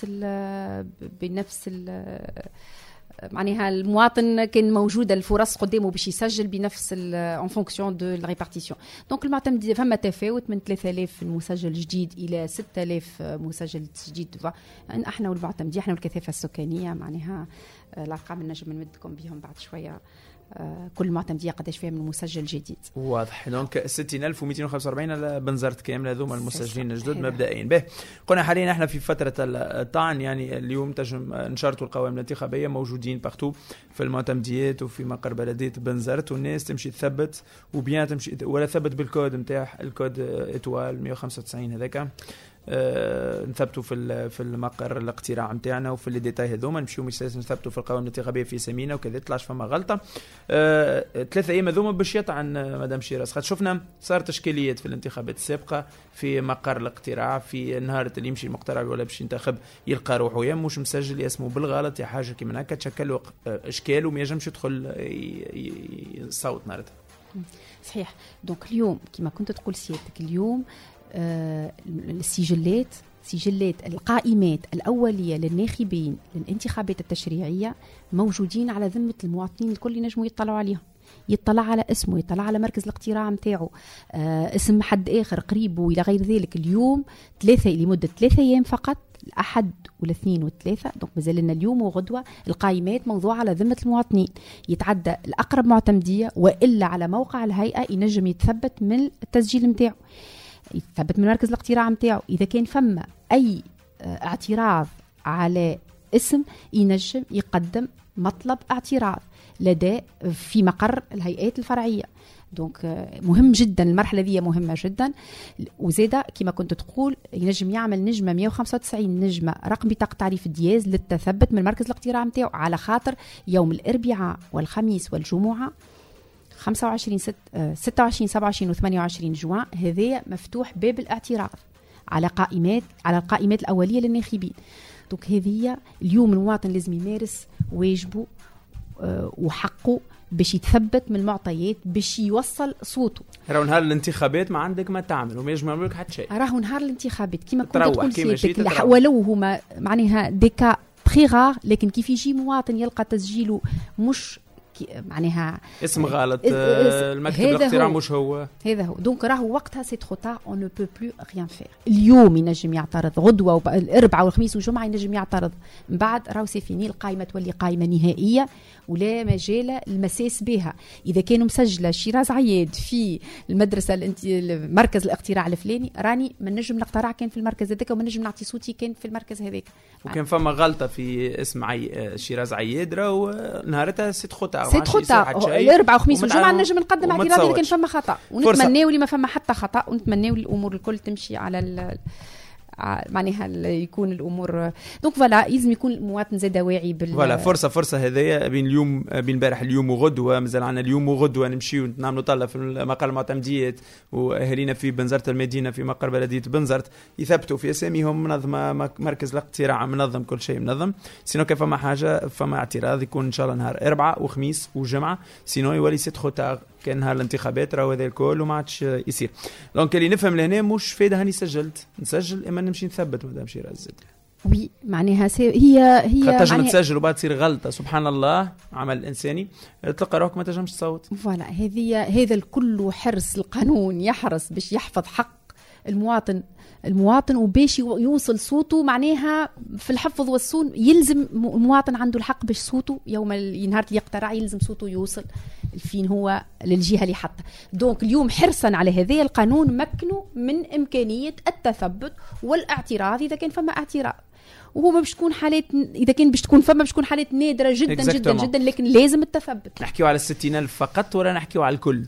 بنفس معناها المواطن كان موجوده الفرص قدامه باش يسجل بنفس ان فونكسيون دو لا ريبارتيسيون. دونك المعتمديه فما تفاوت من 3,000 مسجل جديد الى 6,000 مسجل جديد. احنا والمعتمديه احنا والكثافه السكانيه معناها الارقام نجم نمدكم بهم بعد شويه. كل معتمديه قداش فيها من مسجل جديد واضح. دونك 60,245 بنزرت كامله هذوما المسجلين الجدد مبدئيا. به قلنا حاليا احنا في فتره الطعن، يعني اليوم تجم نشرتوا القوائم الانتخابيه موجودين باختو في المعتمديات وفي مقر بلديه بنزرت، والناس تمشي تثبت وبيان تمشي ولا ثبت بالكود نتاع الكود اتوال 195 هذاك نثبتوا في المقر الاقتراع نتاعنا وفي لي ديتاي هذوما نمشيو نثبتوا في القوائم الانتخابيه في سمينه وكذا طلعش فما غلطه. 3 ايام هذوما باش يطعن مدام شيراز. خاطر شفنا صارت اشكاليات في الانتخابات السابقه في مقر الاقتراع، في نهار اللي يمشي المقترع ولا باش ينتخب يلقى روحه يا مش مسجل يا اسمه بالغلط يا حاجه كيما هكا، تشكل اشكال وما ينجمش يدخل يصوت نهارتها. صحيح. دونك اليوم كما كنت تقول سيادتك اليوم السجلات القائمات الأولية للناخبين للانتخابات التشريعية موجودين على ذمة المواطنين الكل ينجموا يطلعوا عليهم، يطلع على اسمه، يطلع على مركز الاقتراع متاعه، اسم حد آخر قريبه إلى غير ذلك. اليوم لمدة 3 أيام فقط، الأحد والاثنين والثلاثة، دونك مازال لنا اليوم وغدوة القائمات موضوعة على ذمة المواطنين. يتعدى الأقرب معتمدية وإلا على موقع الهيئة ينجم يتثبت من التسجيل متاعه، يتثبت من مركز الاقتراع متاعه. إذا كان فما أي اعتراض على اسم ينجم يقدم مطلب اعتراض. لدى في مقر الهيئات الفرعية. دونك مهم جدا، المرحلة دي مهمة جدا. وزيدا كما كنت تقول ينجم يعمل نجمة 195 نجمة رقم بطاقة تعريف الدياز للتثبت من مركز الاقتراع متاعو، على خاطر يوم الأربعاء والخميس والجمعة 25 26 27 و 28 جوان هذا مفتوح باب الاعتراض على القائمات الأولية للناخبين. دونك هذه اليوم المواطن لازم يمارس واجبه وحقه باش يتثبت من المعطيات باش يوصل صوته. راهو نهار الانتخابات ما عندك ما تعمل وما يجمع لك حتى شيء. راهو نهار الانتخابات كما كنت تقول سيادتك ولو هما معناها ديكا تري غار، لكن كيف يجي مواطن يلقى تسجيله مش معناها اسم غلط، المكتب الاقتراع مش هو، هذا هو. دونك راهو وقتها سي ترو تار، اون نو بو بلو ريان فير. اليوم ينجم يعترض، غدوه الاربعاء والخميس والجمعه ينجم يعترض، من بعد راهو سي فيني، القائمه تولي قائمه نهائيه ولا مجال المساس بها. اذا كانوا مسجله شيراز عياد في المدرسه مركز الاقتراع الفلاني، راني ما نجم نقترع كان في المركز هذاك وما نجم نعطي صوتي كان في المركز هذاك. وكان فما غلطه في اسم شيراز عياد، راهو نهارتها سي ترو تار، الاربعاء وخميس والجمعه نجم نقدم اعتراض اذا كان فما خطا، ونتمناو اللي ما فما حتى خطا، ونتمناو الامور الكل تمشي على معناها يكون الامور. دونك فوالا لازم يكون المواطن زاد واعي فوالا فرصه هذايا بين اليوم بين امبارح اليوم وغدوه، مازال عندنا اليوم وغدوه نمشيو نعملوا طله في مقر المعتمديات، واهالينا في بنزرت المدينه في مقر بلديه بنزرت يثبتوا في اساميهم منظمه مركز الاقتراع منظم، كل شيء منظم. سينو كان فما حاجه فما اعتراض يكون ان شاء الله نهار اربعاء وخميس وجمعه، سينو يولي سي ترو تار، كان نهار الانتخابات راهو هذا الكل وما عادش يصير. دونك اللي نفهم لهنا مش فايده هاني نسجل اما نمشي نثبت مدام شيراز. وي معناها هي تنجم تسجل وبعد تصير غلطه، سبحان الله عمل انساني، تلقى روحك ما تنجمش تصوت. فوالا هذا الكل حرص القانون، يحرص باش يحفظ حق المواطن وباش يوصل صوته معناها في الحفظ والصون. يلزم المواطن عنده الحق باش صوته يوم نهار يقترع يلزم صوته يوصل فين هو للجهه اللي حطها. دونك اليوم حرصا على هذا القانون مكنوا من امكانيه التثبت والاعتراض اذا كان فما اعتراض، وهو ما باش تكون حالات، اذا كان باش تكون فما باش تكون حالات نادره جدا جدا جدا، لكن لازم التثبت. نحكيو على 60,000 فقط ولا نحكيو على الكل؟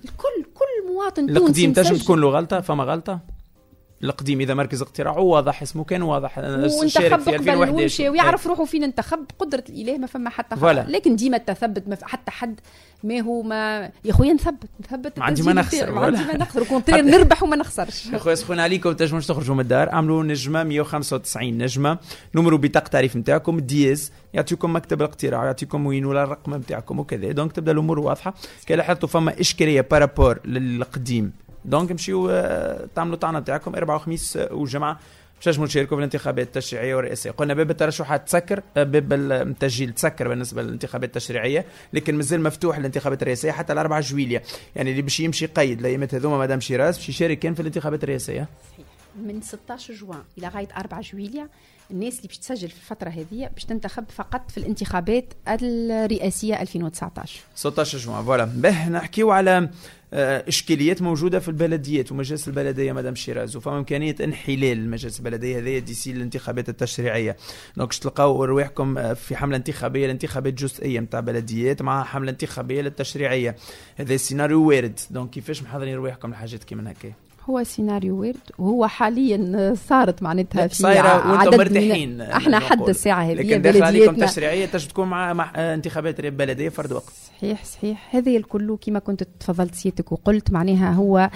كل مواطن تونسي. القديم تنجم تكون له غلطه، فما غلطه القديم اذا مركز اقتراع واضح اسمه كان واضح شارك في 2011 ويعرف روحه فين انتخب، قدره الاله ما فما حتى خطأ. لكن ديما التثبت حتى حد ما هو ما يا خويا نثبت ما عندي ما نخسر وكونترير نربح وما نخسرش. يا خويا سخون عليكم تنجموش تخرجوا من الدار، عملوا نجمه 195 نجمه، نمروا بطاقه تعريف نتاعكم الدياز، يعطيكم مكتب الاقتراع، يعطيكم وين ولا الرقم نتاعكم وكذا. دونك تبدا الامور واضحه. كان لاحظتوا فما اشكاليه بارابور للقديم، دونك مشيو تعملوا طعنه نتاعكم اربعاء وخميس وجمعه باش تنجموا تشاركوا في الانتخابات التشريعيه والرئاسيه. قلنا باب الترشحات تسكر، باب التسجيل تسكر بالنسبه للانتخابات التشريعيه، لكن مازال مفتوح الانتخابات الرئاسيه حتى 4 جويلية. يعني اللي باش يمشي قيد الايامات هذوما مدام شيراز باش يشارك كان في الانتخابات الرئاسيه. صحيح، من 16 جوان الى غايه 4 جويلية الناس اللي باش تسجل في الفتره هذه باش تنتخب فقط في الانتخابات الرئاسيه 2019 16 جوان. فوالا به نحكيو على اشكاليات موجوده في البلديات ومجالس البلديه مدام شيراز، وفما امكانيه انحلال المجالس البلديه هذه ديسي الانتخابات التشريعيه. دونك تلقاو رواحكم في حمله انتخابيه لانتخابات جزئيه نتاع بلديات مع حمله انتخابيه للتشريعيه. هذا السيناريو وارد، دونك كيفاش محضرين رواحكم لحاجات كيما هكا؟ هو سيناريو وارد، وهو حاليا صارت معناتها في وانتم مرتاحين. احنا حد الساعه هذه لكن داخل عليكم تشريعيه تجد تكون مع انتخابات بلديه فرد وقت. صحيح هذا الكل كما كنت تفضلت سيادتك وقلت معناها هو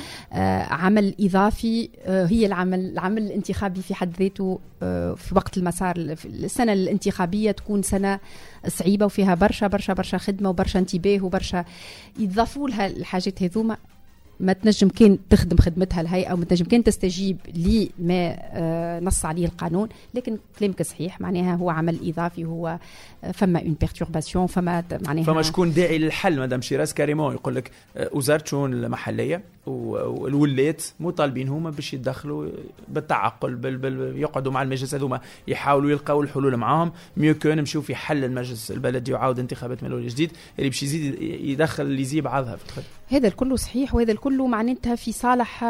عمل اضافي. هي العمل الانتخابي في حد ذاته في وقت المسار السنه الانتخابيه تكون سنه صعيبه وفيها برشا خدمه وبرشا انتباه وبرشا يضافوا لها الحاجات هذوما. ما تنجم كان تخدم خدمتها الهيئة أو ما تنجم كان تستجيب لما نص عليه القانون، لكن كلامك صحيح معناها هو عمل إضافي، هو فما اون بيرتورباسيون، فما شكون داعي للحل مدام شيراز كاريمون. يقول لك وزارة الشؤون المحلية والولايات مطالبين هما باش يتدخلوا بالتعقل يقعدوا مع المجلس هذوما يحاولوا يلقاو الحلول معاهم. ميو كون نمشيو في حل المجلس البلدي وعاود انتخابات من الاول جديد اللي باش يزيد يدخل اللي يزيد بعضها في الخدمة. هذا الكل صحيح، وهذا الكل معناتها في صالح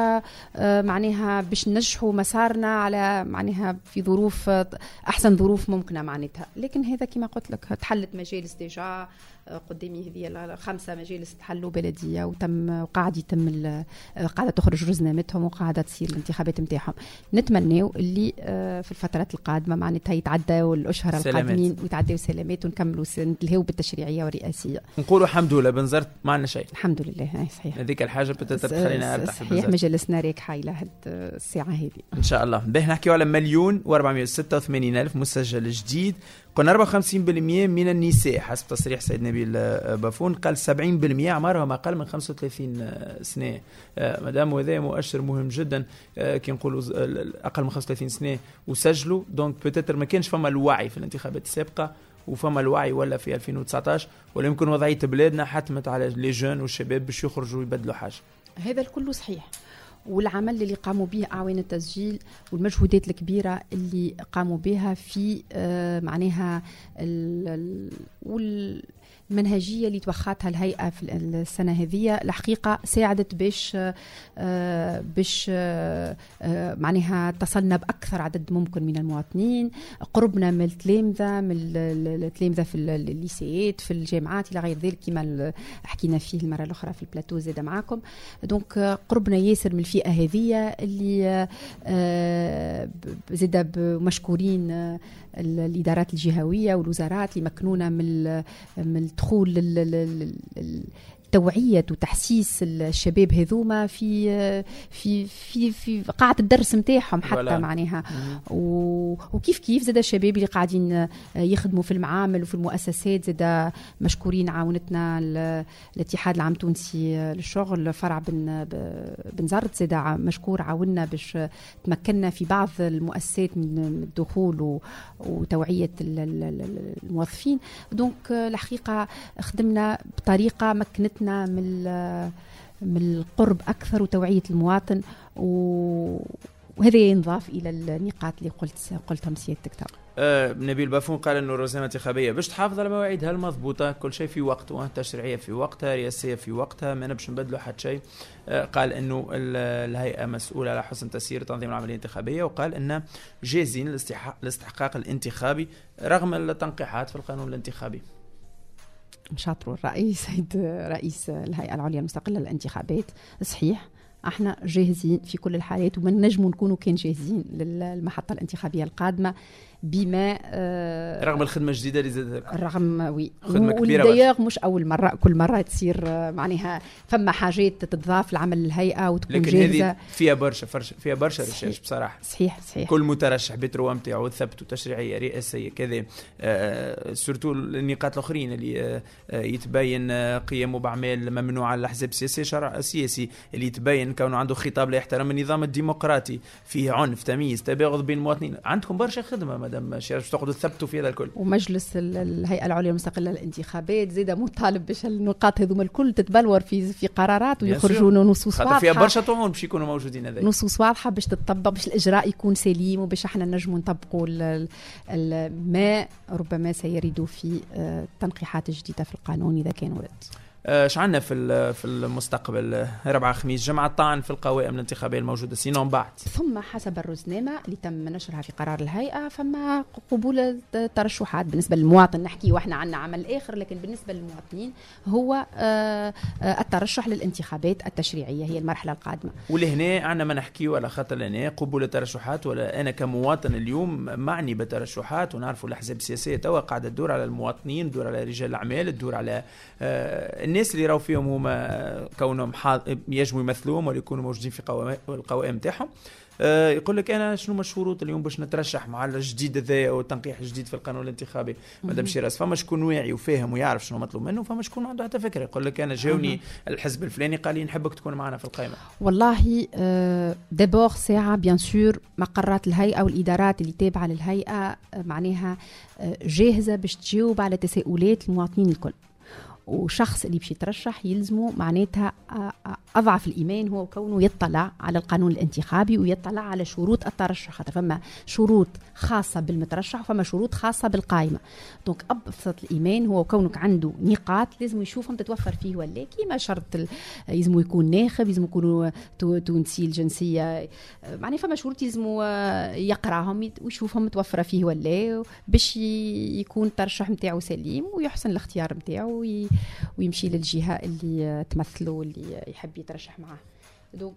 معناها باش ننجحوا مسارنا على معناها في ظروف احسن ظروف ممكنه معناتها. لكن هذا كما قلت لك تحلت مجالس ديجا قدامي هذه 5 مجالس تحلوا بلديه قاعده تخرج رزنامتهم وقاعده تصير الانتخابات نتاعهم. نتمناو اللي في الفترات القادمه معناتها يتعداو الاشهر القادمين ويتعداو سلامات ونكملوا نلهيو بالتشريعيه والرئاسيه. نقولوا الحمد لله بنزرت ما عندنا شيء الحمد لله. صحيح هذيك الحاجه بتخلينا نرتاح في صحيح مجلسنا راكحه الى هاد الساعه هذه ان شاء الله. به نحكيو على 1,486,000 مسجل جديد. قلنا 54% من النساء حسب تصريح سيد نبيل بافون، قال 70% اعمارهم اقل من 35 سنه. مدام وهذا مؤشر مهم جدا كي نقولوا اقل من 35 سنه وسجلوا، دونك بوتيتر ما كانش فما الوعي في الانتخابات السابقه وفما الوعي ولا في 2019، ولا يمكن وضعيه بلادنا حتمت على لي جون والشباب باش يخرجوا يبدلوا حاجه. هذا الكل صحيح، والعمل اللي قاموا به أعوان التسجيل والمجهودات الكبيرة اللي قاموا بها في معناها المنهجية اللي توخاتها الهيئة في السنة هذه الحقيقة ساعدت باش معناها اتصلنا بأكثر عدد ممكن من المواطنين، قربنا من التلامذة في الليسيات في الجامعات إلى غير ذلك كما حكينا فيه المرة الأخرى في البلاتو زاد معكم. دونك قربنا ياسر من الفئة هذه اللي زاد مشكورين الإدارات الجهوية والوزارات اللي مكنونا من الدخول توعية وتحسيس الشباب هذوما في قاعة الدرس متاعهم حتى معناها، وكيف زاد الشباب اللي قاعدين يخدموا في المعامل وفي المؤسسات زاد مشكورين. عاونتنا الاتحاد العام التونسي للشغل فرع بن زرت زاد مشكور، عاوننا باش تمكننا في بعض المؤسسات من الدخول وتوعية الموظفين. دونك الحقيقة خدمنا بطريقة مكنتنا من القرب أكثر وتوعية المواطن، وهذا ينضاف إلى النقاط اللي قلتهم سيادتك. نبيل بافون قال أنه الرسالة الانتخابية باش تحافظ على مواعيدها المضبوطة، كل شيء في وقته، التشريعية في وقتها، الرئاسية في وقتها، ما نبش نبدلوا حد شيء. قال أنه الهيئة مسؤولة على حسن تسيير تنظيم العملية الانتخابية، وقال أن جاهزين للاستحقاق الانتخابي رغم التنقيحات في القانون الانتخابي. شاطر الرئيس سيد رئيس الهيئة العليا المستقلة للانتخابات. صحيح احنا جاهزين في كل الحالات، وما نجموا نكونوا كان جاهزين للمحطة الانتخابية القادمة بما رغم الخدمة الجديدة اللي زادت، رغم خدمة كبيرة والدياغ مش أول مرة، كل مرة تصير معناها فما حاجات تتضاف لعمل الهيئة وتكون لكن جاهزة. هذه فيها برشا رشاش بصراحة. صحيح كل مترشح بتروا متاعو ثبتوا تشريعية رئاسية كذا، سورتو النقاط الأخرين اللي يتبين قيامه بأعمال ممنوعة للأحزاب السياسية، شرع سياسي اللي يتبين كونه عنده خطاب لا يحترم النظام الديمقراطي، فيه عنف، تمييز، تباغض بين المواطنين. عندكم برشا خدمة مدام شيراز تقعدوا تثبتوا في هذا الكل. ومجلس الهيئة العليا المستقلة للانتخابات زاد مطالب باش النقاط هذوما الكل تتبلور في قرارات ويخرجوا نصوص واضحة، فيها برشا طعون باش يكونوا موجودين، هذا نصوص واضحة باش تطبق، باش الإجراء يكون سليم، وباش احنا نجموا نطبقوا ما ربما سيريدوا في التنقيحات الجديدة في القانون إذا كان ورد. شعنا في المستقبل 4 خميس جمع الطعن في القوائم الانتخابية الموجودة سينون بعد، ثم حسب الرزنامة اللي تم نشرها في قرار الهيئة فما قبول الترشحات بالنسبة للمواطن. نحكي واحنا عنا عمل آخر، لكن بالنسبة للمواطنين هو الترشح للانتخابات التشريعية هي المرحلة القادمة. ولهنا عنا ما نحكي ولا خاطر لنا قبول الترشحات، ولا أنا كمواطن اليوم معني بالترشحات، ونعرفوا الأحزاب السياسية توا قاعدة تدور على المواطنين، تدور على رجال الأعمال، تدور على الناس اللي راو فيهم هما كونهم يجموا يمثلوهم ولا يكونوا موجودين في القوائم تاعهم. يقول لك انا شنو الشروط اليوم باش نترشح مع الجديد هذايا والتنقيح الجديد في القانون الانتخابي. مدام شيراز فما شكون واعي وفاهم ويعرف شنو مطلوب منه، فما شكون عنده حتى فكره يقول لك انا جاوني الحزب الفلاني قال لي نحبك تكون معنا في القائمه. والله دابور ساعه بيان سور مقرات الهيئه والادارات اللي تابعه للهيئه معناها جاهزه باش تجاوب على تساؤلات المواطنين الكل، وشخص اللي باش يترشح يلزمه معناتها أضعف الإيمان هو كونه يطلع على القانون الانتخابي ويطلع على شروط الترشح، خاطر فما شروط خاصة بالمترشح وفما شروط خاصة بالقائمة. دونك أبسط الإيمان هو كونك عنده نقاط لازم يشوفهم تتوفر فيه ولا كيما شرط يلزم يكون ناخب، يلزم يكونوا تونسي الجنسية، معناها فما شروط يلزم يقراهم ويشوفهم متوفرة فيه ولا باش يكون الترشح متاعه سليم ويحسن الاختيار متاعه ويمشي للجهة اللي تمثله واللي يحب يترشح معاه. دونك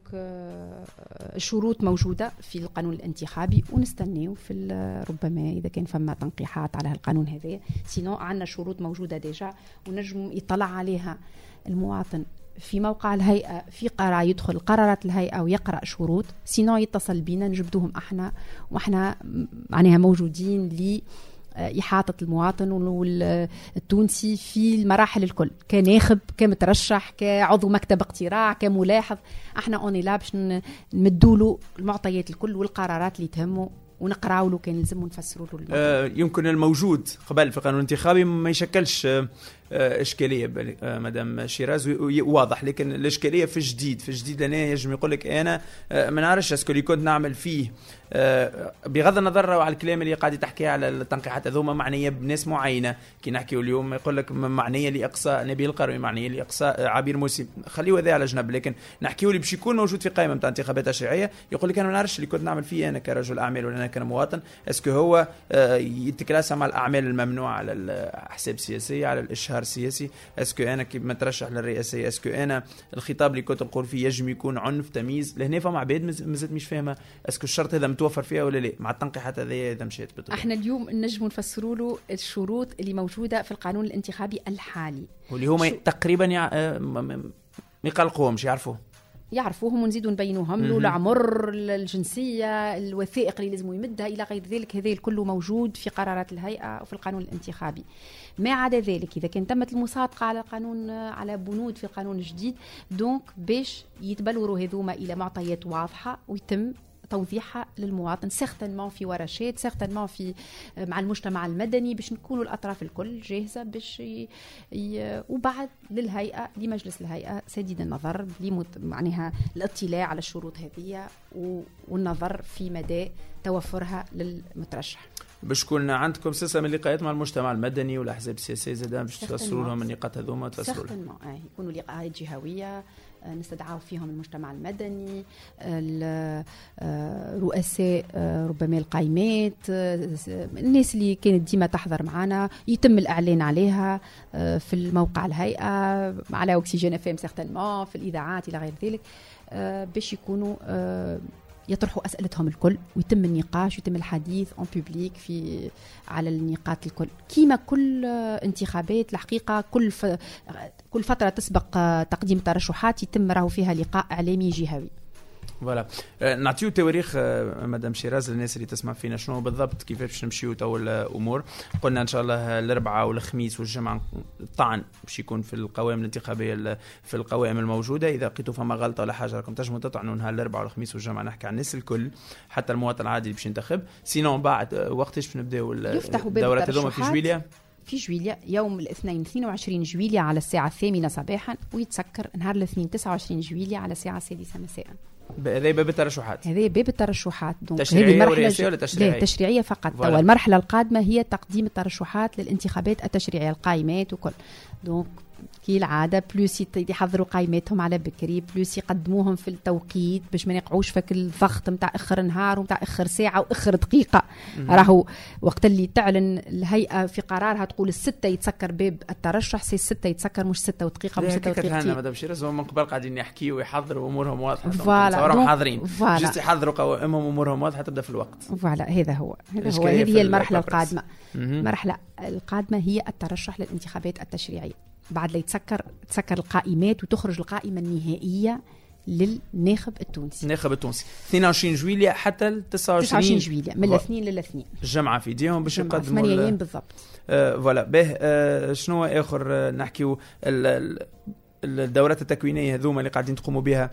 الشروط موجودة في القانون الانتخابي ونستنيه في ربما إذا كان فما تنقيحات على القانون هذا. سينو عندنا شروط موجودة ديجا ونجم يطلع عليها المواطن في موقع الهيئة، في قرار يدخل قرارات الهيئة ويقرأ شروط، سينو يتصل بينا نجبدوهم احنا وإحنا معناها موجودين إحاطة المواطن والتونسي في المراحل الكل، كناخب كمترشح كعضو مكتب اقتراع كملاحظ، احنا اوني لا باش نمدوله المعطيات الكل والقرارات اللي تهمه ونقراو له كان لازم نفسروا له. يمكن الموجود قبل في القانون الانتخابي ما يشكلش إشكالية مدام شيراز واضح، لكن الإشكالية في الجديد لأنه يجب يقول لك أنا ما نعرفش اسكو اللي كنت نعمل فيه بغض النظر على الكلام اللي قاعد تحكيه على التنقيحات هذوما معنية بناس معينة. كي نحكي اليوم يقول لك معنية لإقصاء نبيل القروي، معنية لإقصاء عبير موسي، خليه ذا على جنب، لكن نحكيه اللي باش يكون موجود في قائمة نتاع انتخابات تشريعية يقول لك أنا ما نعرفش اللي كنت نعمل فيه أنا كرجل أعمال ولا أنا كمواطن اسكو هو يتكلاسى مع الأعمال الممنوعة على الأحزاب السياسية على الإشهار السياسي، اسكو انا كي مترشح للرئاسيه اسكو انا الخطاب اللي كنت نقول فيه يجب يكون عنف تمييز. لهنا فما عباد مازالت مش فاهمه اسكو الشرط هذا متوفر فيها ولا لا مع التنقيحات هذه اذا مشيت بالطبع. احنا اليوم نجم نفسروا له الشروط اللي موجوده في القانون الانتخابي الحالي واللي هما تقريبا ما يقلقوهمش يعرفوهم ونزيدوا نبينوهم له العمر الجنسيه الوثائق اللي لازم يمدها الى غير ذلك. هذا كله موجود في قرارات الهيئه وفي القانون الانتخابي. ما عدا ذلك اذا كان تمت المصادقه على قانون على بنود في القانون الجديد دونك باش يتبلوروا هذوما الى معطيات واضحه ويتم توضيحها للمواطن سيغتانمون في ورشات سيغتانمون في مع المجتمع المدني باش نكونوا الاطراف الكل جاهزه باش وبعد للهيئه لمجلس الهيئه سديد النظر معناها الاطلاع على الشروط هذه والنظر في مدى توفرها للمترشح. باش تكون عندكم سلسله من اللقاءات مع المجتمع المدني والاحزاب السياسيه زاد باش تفسروا لهم النقاط هذوما تفسروا لهم يكونوا لقاءات جهويه نستدعوا فيهم المجتمع المدني رؤساء ربما القائمات الناس اللي كانت ديما تحضر معنا يتم الإعلان عليها في الموقع الهيئة على أكسجين FM سيغتانمون في الإذاعات إلى غير ذلك باش يكونوا يطرحوا أسئلتهم الكل ويتم النقاش ويتم الحديث en public على النقاط الكل كيما كل انتخابات الحقيقة كل فترة تسبق تقديم ترشحات يتم راهو فيها لقاء إعلامي جهوي. فوالا نعطيو تواريخ مدام شيراز للناس اللي تسمع فينا شنو بالضبط كيف باش نمشيو تو الامور. قلنا ان شاء الله الاربعاء والخميس والجمعه الطعن باش يكون في القوائم الانتخابيه في القوائم الموجوده. اذا لقيتوا فما غلطه ولا حاجه راكم تنجموا تطعنوا نهار الاربعاء والخميس والجمعه نحكي عن الناس الكل حتى المواطن العادي باش ينتخب. سينون بعد وقتاش باش نبداو الدورات هذوما في جويليا في جويليا يوم الاثنين 22 جويليا على الساعه 8 صباحا ويتسكر نهار الاثنين 29 جويليا على الساعه 6 مساء. هذا باب الترشحات تشريعية ورئاسية ولا تشريعية؟ لا تشريعية فقط. والمرحلة القادمة هي تقديم الترشحات للانتخابات التشريعية القائمات وكل دونك كي العادة بلوس يحضروا قائماتهم على بكري بلوس يقدموهم في التوقيت باش ما نقعوش فك الضغط متاع اخر نهار ومتاع اخر ساعة واخر دقيقة. راهو وقت اللي تعلن الهيئة في قرارها تقول 6 يتسكر باب الترشح 6 يتسكر مش 6 ودقيقة مش 6 ودقيقة. هنا مدام شيراز هم من قبل قاعدين يحكيوا ويحضروا امورهم واضحة صورهم حاضرين جست يحضروا قوائمهم امورهم واضحة تبدا في الوقت. هذا هو هذه هي المرحلة القادمة. المرحلة القادمة هي الترشح للانتخابات التشريعية بعد لا تسكر القائمات وتخرج القائمة النهائية للناخب التونسي. 22 جويليا حتى 29 جويليا من الاثنين للاثنين الجمعة في ايديهم باش يقدموا 8 ايام بالضبط. فوالا به شنو اخر نحكيو الدورات التكوينيه هذوما اللي قاعدين تقوموا بها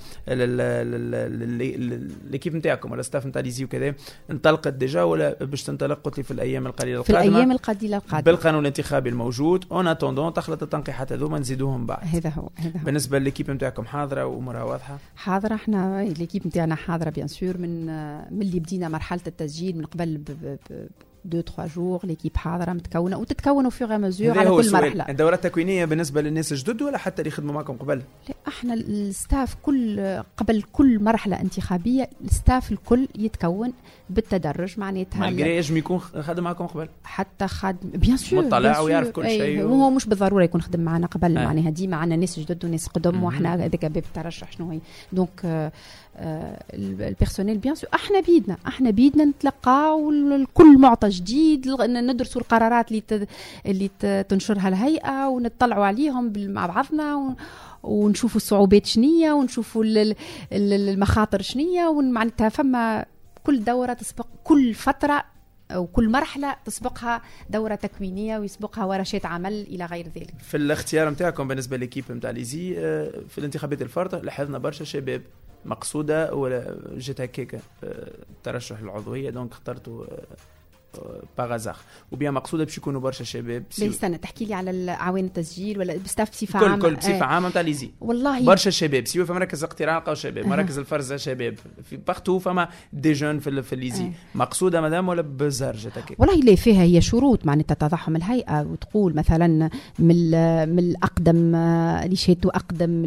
ليكيب نتاعكم ولا ستاف نتاع ليزي وكذا انطلقت ديجا ولا باش تنطلق قلت لي في الايام القليله القادمه؟ في الايام القليله القادمه بالقانون الانتخابي الموجود اون اتوندون تخلط التنقيحات هذوما نزيدوهم بعد. هذا هو بالنسبه للكيب نتاعكم حاضره وامورها واضحه؟ حاضره، احنا ليكيب نتاعنا حاضره بيان سور من اللي بدينا مرحله التسجيل من قبل 2-3 جور ليكيب حاضره متكونه وتتكون فيغ مزور على كل مرحله. الدورات التكوينيه بالنسبه للناس الجدد ولا حتى اللي يخدموا معكم قبل؟ لا، احنا الستاف قبل كل مرحله انتخابيه الستاف الكل يتكون بالتدرج، معناتها مالغري يجم يكون خدم معكم قبل حتى خادم بيان سور مطلع ويعرف كل شيء وهو مش بالضروره يكون خدم معنا قبل. معناها ديما عندنا ناس جدد وناس قدم واحنا هذاك باب الترشح شنو هي دونك البيرسونيل بيان سور احنا بيدنا نتلقاو كل معطى جديد، ندرسوا القرارات اللي تنشرها الهيئه ونطلعوا عليهم مع بعضنا ونشوفوا الصعوبات شنية ونشوفوا المخاطر شنية، ومعناتها فما كل دورة تسبق كل فترة أو كل مرحلة تسبقها دورة تكوينية ويسبقها ورشات عمل إلى غير ذلك. في الاختيار متاعكم بالنسبة للكيب متاع ليزي في الانتخابات الفارطة لاحظنا برشا شباب مقصودة ولا جت هكاك ترشح العضوية دونك اخترتوا باغازاخ وبيان مقصوده باش يكونوا برشا شباب. استنى تحكي لي على عوان التسجيل ولا بستاف بصفه عامه؟ كل بصفه عامه نتاع ليزي والله برشا شباب سيو في مراكز الاقتراع لقاو شباب مراكز الفرزه شباب في بارتو فما دي جون في ليزي مقصوده مدام ولا بزرجه هكاك؟ والله اللي فيها هي شروط معناتها تضعهم الهيئه وتقول مثلا من الاقدم اللي شهدوا اقدم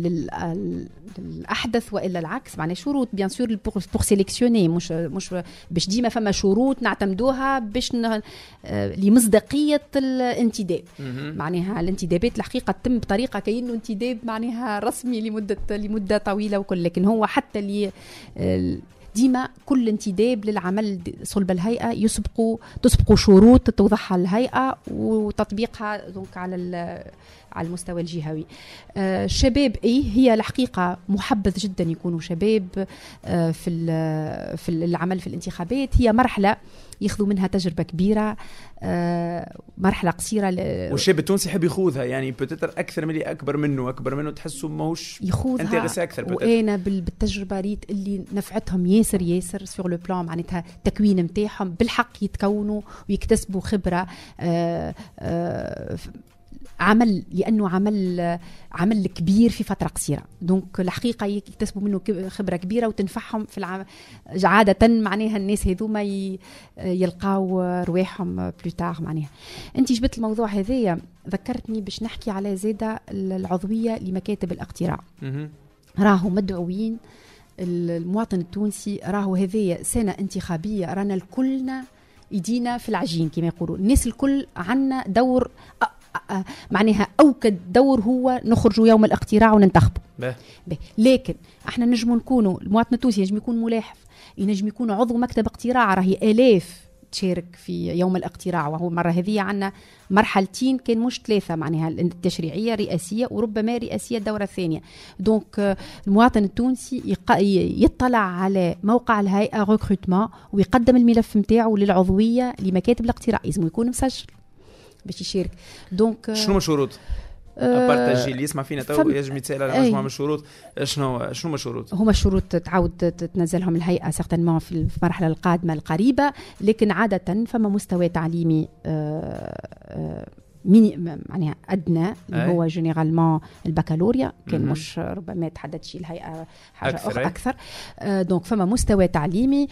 للاحدث والا العكس، معناها شروط بيان سور بور سيليكسيوني مش باش ديما فما شروط نعتمدوها باش لمصداقيه الانتداب. معناها الانتدابات الحقيقه تتم بطريقه كأنه انتداب معناها رسمي لمده طويله وكل، لكن هو حتى اللي ديما كل انتداب للعمل صلب الهيئه تسبق شروط توضعها الهيئه وتطبيقها دونك على المستوى الجهوي. الشباب هي الحقيقه محبذ جدا يكونوا شباب في العمل في الانتخابات. هي مرحله ياخذوا منها تجربه كبيره، مرحله قصيره والشاب التونسي يحب يخوضها يعني بتتر اكثر من اللي اكبر منه تحسوا ماهوش يخوضها اكثر. وانا بالتجربه ريت اللي نفعتهم ياسر سور لو بلان معناتها التكوين نتاعهم بالحق يتكونوا ويكتسبوا خبره عمل، لانه عمل كبير في فتره قصيره، دونك الحقيقه يكتسبوا منه خبره كبيره وتنفعهم في عاده معناها الناس هذوما يلقاو رواحهم بلوتار. معناها انت جبت الموضوع هذايا ذكرتني باش نحكي على زاده العضويه لمكاتب الاقتراع. راهو مدعوين المواطن التونسي، راهو هذايا سنه انتخابيه، رانا الكلنا يدينا في العجين كما يقولوا، الناس الكل عنا دور معناها أوكد دور هو نخرجوا يوم الاقتراع وننتخبوا. لكن احنا نجم نكونوا المواطن التونسي ينجم يكون ملاحظ، ينجم يكون عضو مكتب اقتراع، راهي آلاف تشارك في يوم الاقتراع، وهو مرة هذه عنا مرحلتين كان مش 3 معناها التشريعية رئاسية وربما رئاسية الدورة الثانية. دونك المواطن التونسي يطلع على موقع الهيئة ريكروتمون ويقدم الملف متاعه للعضوية لمكاتب الاقتراع، لازم يكون مسجل باش يشارك. دونك شنو الشروط؟ ابارتاجي اللي يسمع فينا تو يجم يتسال على مجموعه من الشروط. شنو هما الشروط؟ هما الشروط تعاود تنزلهم الهيئه سيغتانمون في المرحله القادمه القريبه، لكن عاده فما مستوى تعليمي معناها ادنى اللي هو جينيرالمون البكالوريا، كان مش ربما تحدد شيء الهيئه حاجه اكثر. دونك فما مستوى تعليمي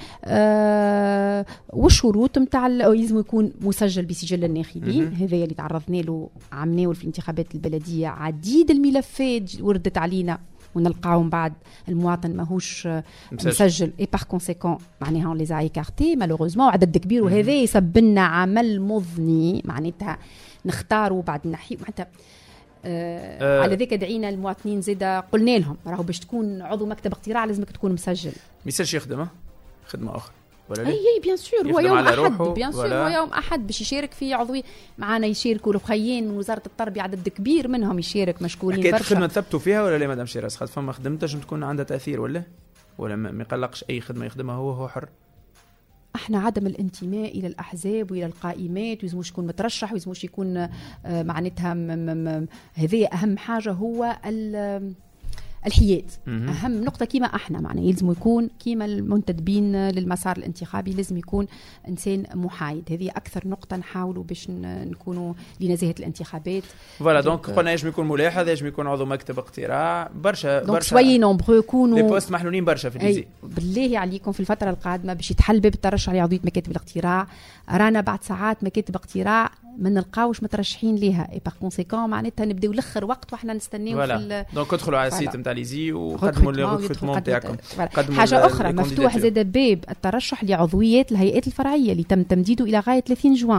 والشروط نتاع لازم يكون مسجل بسجل الناخبين. هذا اللي تعرضنا له عملناه في الانتخابات البلديه، عديد الملفات وردت علينا ونلقاهم بعد المواطن ماهوش مسجل اي بار كونسيكون معناها لي زاي كارتي مالوغوزمون عدد كبير، وهذا يسبب لنا عمل مضني معناتها نختاروا بعد نحي معناتها على ذيك دعينا المواطنين زيدا قلنا لهم راهو باش تكون عضو مكتب اقتراع لازمك تكون مسجل، ما يصيرش يخدم خدمه اخرى ولا اي بيان سور هو يوم احد بيان سور هو يوم احد باش يشارك في عضوي معنا، يشاركوا الخيين من وزاره التربيه عدد كبير منهم يشارك مشكورين برشا. حكايه الخدمه ثبتوا فيها ولا لا مدام شيراز؟ خاطر فما خدمه تنجم تكون عندها تاثير ولا ما يقلقش اي خدمه يخدمها هو حر؟ احنا عدم الانتماء الى الاحزاب والى القائمات، ويزموش يكون مترشح، ويزموش يكون معناتها هذه اهم حاجه، هو الحياد. اهم نقطه كيما احنا معنا يلزم يكون كيما المنتدبين للمسار الانتخابي لازم يكون انسان محايد. هذه اكثر نقطه نحاولوا باش نكونوا لنزاهه الانتخابات. فوالا دونك قلنا يجب يكون ملاحظ، يجب يكون عضو مكتب اقتراع، برشا سوي نومبرو، كونوا لي بوست محلولين برشا في الليزي. بالله عليكم في الفتره القادمه باش يتحل باب الترشح لعضويه مكاتب الاقتراع، رانا بعد ساعات مكاتب اقتراع ما نلقاوش مترشحين ليها، اي باغ كونسيكون معناتها نبداو الاخر وقت واحنا نستناو في دونك ادخلوا على السيت نتاع ليزي وقدموا لي ريكروتمون نتاعكم. حاجه اخرى، مفتوح زاد باب الترشح لعضويات الهيئات الفرعيه اللي تم تمديده الى غايه 30 جوان.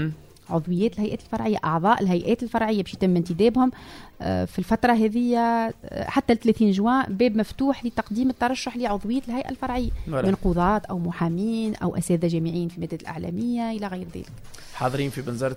عضويات الهيئات الفرعيه، اعضاء الهيئات الفرعيه باش يتم انتدابهم في الفتره هذه حتى 30 جوان، باب مفتوح لتقديم الترشح لعضويه الهيئه الفرعيه من قضاة او محامين او اساتذه جامعيين في المادة الاعلاميه الى غير ذلك. حاضرين في بنزرت؟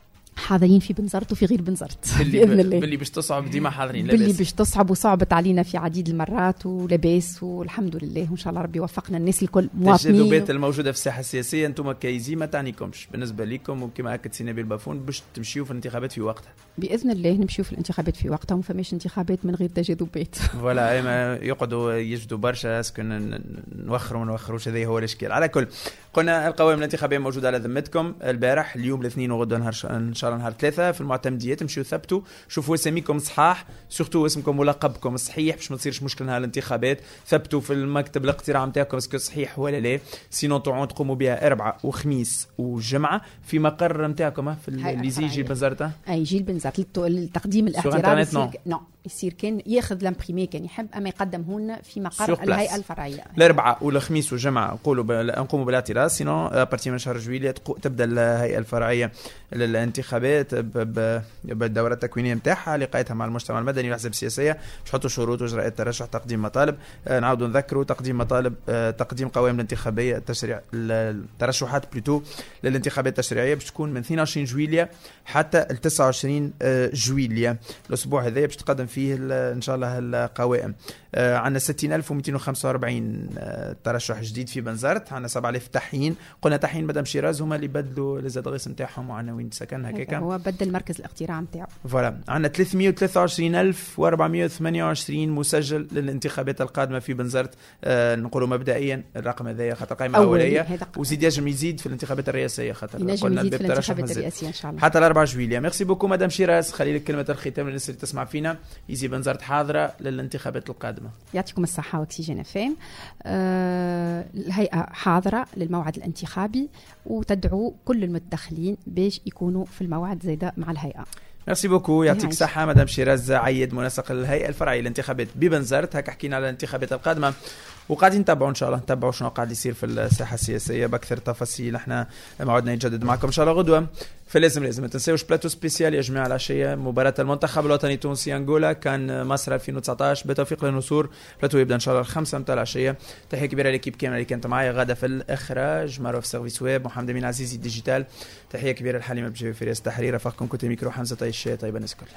حاضرين في بنزرت وفي غير بنزرت باذن الله. باللي باش تصعب ديما حاضرين، باللي باش تصعب وصعبت علينا في عديد المرات ولاباس، والحمد لله وان شاء الله ربي يوفقنا الناس الكل مواطنين. التجاذبات الموجوده في الساحه السياسيه انتم كايزي ما تعنيكمش بالنسبه لكم، وكما اكد سي نبيل بافون باش تمشيو في الانتخابات في وقتها باذن الله. نمشيو في الانتخابات في وقتها، وما فماش انتخابات من غير تجاذبات. فوالا ما يقعدوا يجدوا برشا اسكن نوخروا ما نوخروش، هذا هو الاشكال. على كل قلنا القوائم الانتخابيه موجوده على ذمتكم البارح، اليوم الاثنين وغدا ان شاء الله نهار 3 في المعتمديات. مشيو ثبتوا شوفوا اساميكم صحاح، سورتو اسمكم ولقبكم الصحيح باش ما تصيرش مشكل نهار الانتخابات. ثبتوا في المكتب الاقتراع نتاعكم اسكو صحيح ولا لا، سينو تقوموا بها اربعاء وخميس وجمعه في مقر نتاعكم في الليزي جيل بنزرت. اي جيل بنزرت التقديم الاعتراضي يصير كان ياخذ لامبريمي كان يحب، اما يقدمهن في مقر الهيئه الفرعيه. الاربعاء والخميس والجمعه نقوموا بالاعتراض، سينو بارتي من شهر جويلية تبدا الهيئه الفرعيه للانتخابات بالدوره التكوينيه نتاعها، لقايتها مع المجتمع المدني والاحزاب السياسيه باش يحطوا شروط واجراءات ترشح، تقديم مطالب. نعاودوا نذكروا تقديم مطالب، تقديم قوائم الانتخابيه التشريع الترشحات بلوتو للانتخابات التشريعيه باش تكون من 22 جويلية حتى 29 جويلية. الاسبوع هذا باش تقدم فيه ان شاء الله القوائم. عندنا 60245 ترشح جديد في بنزرت، عندنا 7000 تحيين. قلنا تحيين مدام شيراز هما اللي بدلوا الادغيس نتاعهم وعناوين سكن هكاكا، هو بدل مركز الاقتراع نتاعو. فوالا عندنا 323428 مسجل للانتخابات القادمه في بنزرت. نقولوا مبدئيا الرقم هذا خاطر قائمه اوليه، وزيد يجم يزيد في الانتخابات الرئاسيه خاطر قلنا الباب الانتخابات الرئاسيه ان شاء الله حتى 4 جويلية. ميرسي بوكو مدام شيراز، خلي لك كلمه الختام للناس اللي تسمع فينا. يزي بنزرت حاضره للانتخابات القادمه. يعطيكم الصحه واكسجين فام. الهيئه حاضره للموعد الانتخابي وتدعو كل المتدخلين باش يكونوا في الموعد زيدا مع الهيئه. ميرسي بوكو، يعطيك الصحة مدام شيراز عيد منسق الهيئة الفرعية للانتخابات ببنزرت. هكا حكينا على الانتخابات القادمة وقاعدين نتابعوا ان شاء الله، نتابعوا شنو قاعد يصير في الساحة السياسية باكثر تفاصيل. احنا موعدنا يتجدد معكم ان شاء الله غدوة. فلازم ما تنساوش بلاتو سبيسيال يا جماعة العشية، مباراة المنتخب الوطني التونسي انغولا كان مصر 2019 بتوفيق للنصور. بلاتو يبدا ان شاء الله 5 متاع العشية. تحية كبيرة ليكيب كاملة اللي كانت معايا، غادة في الاخراج، مروه في سيرفيس ويب، محمد امين عزيزي ديجيتال. تحية كبيرة لحليمة بجوي في رئاسة التحرير، رافقكم كنت ميكرو حمزة طيب الشاي. طيب الناس كلها.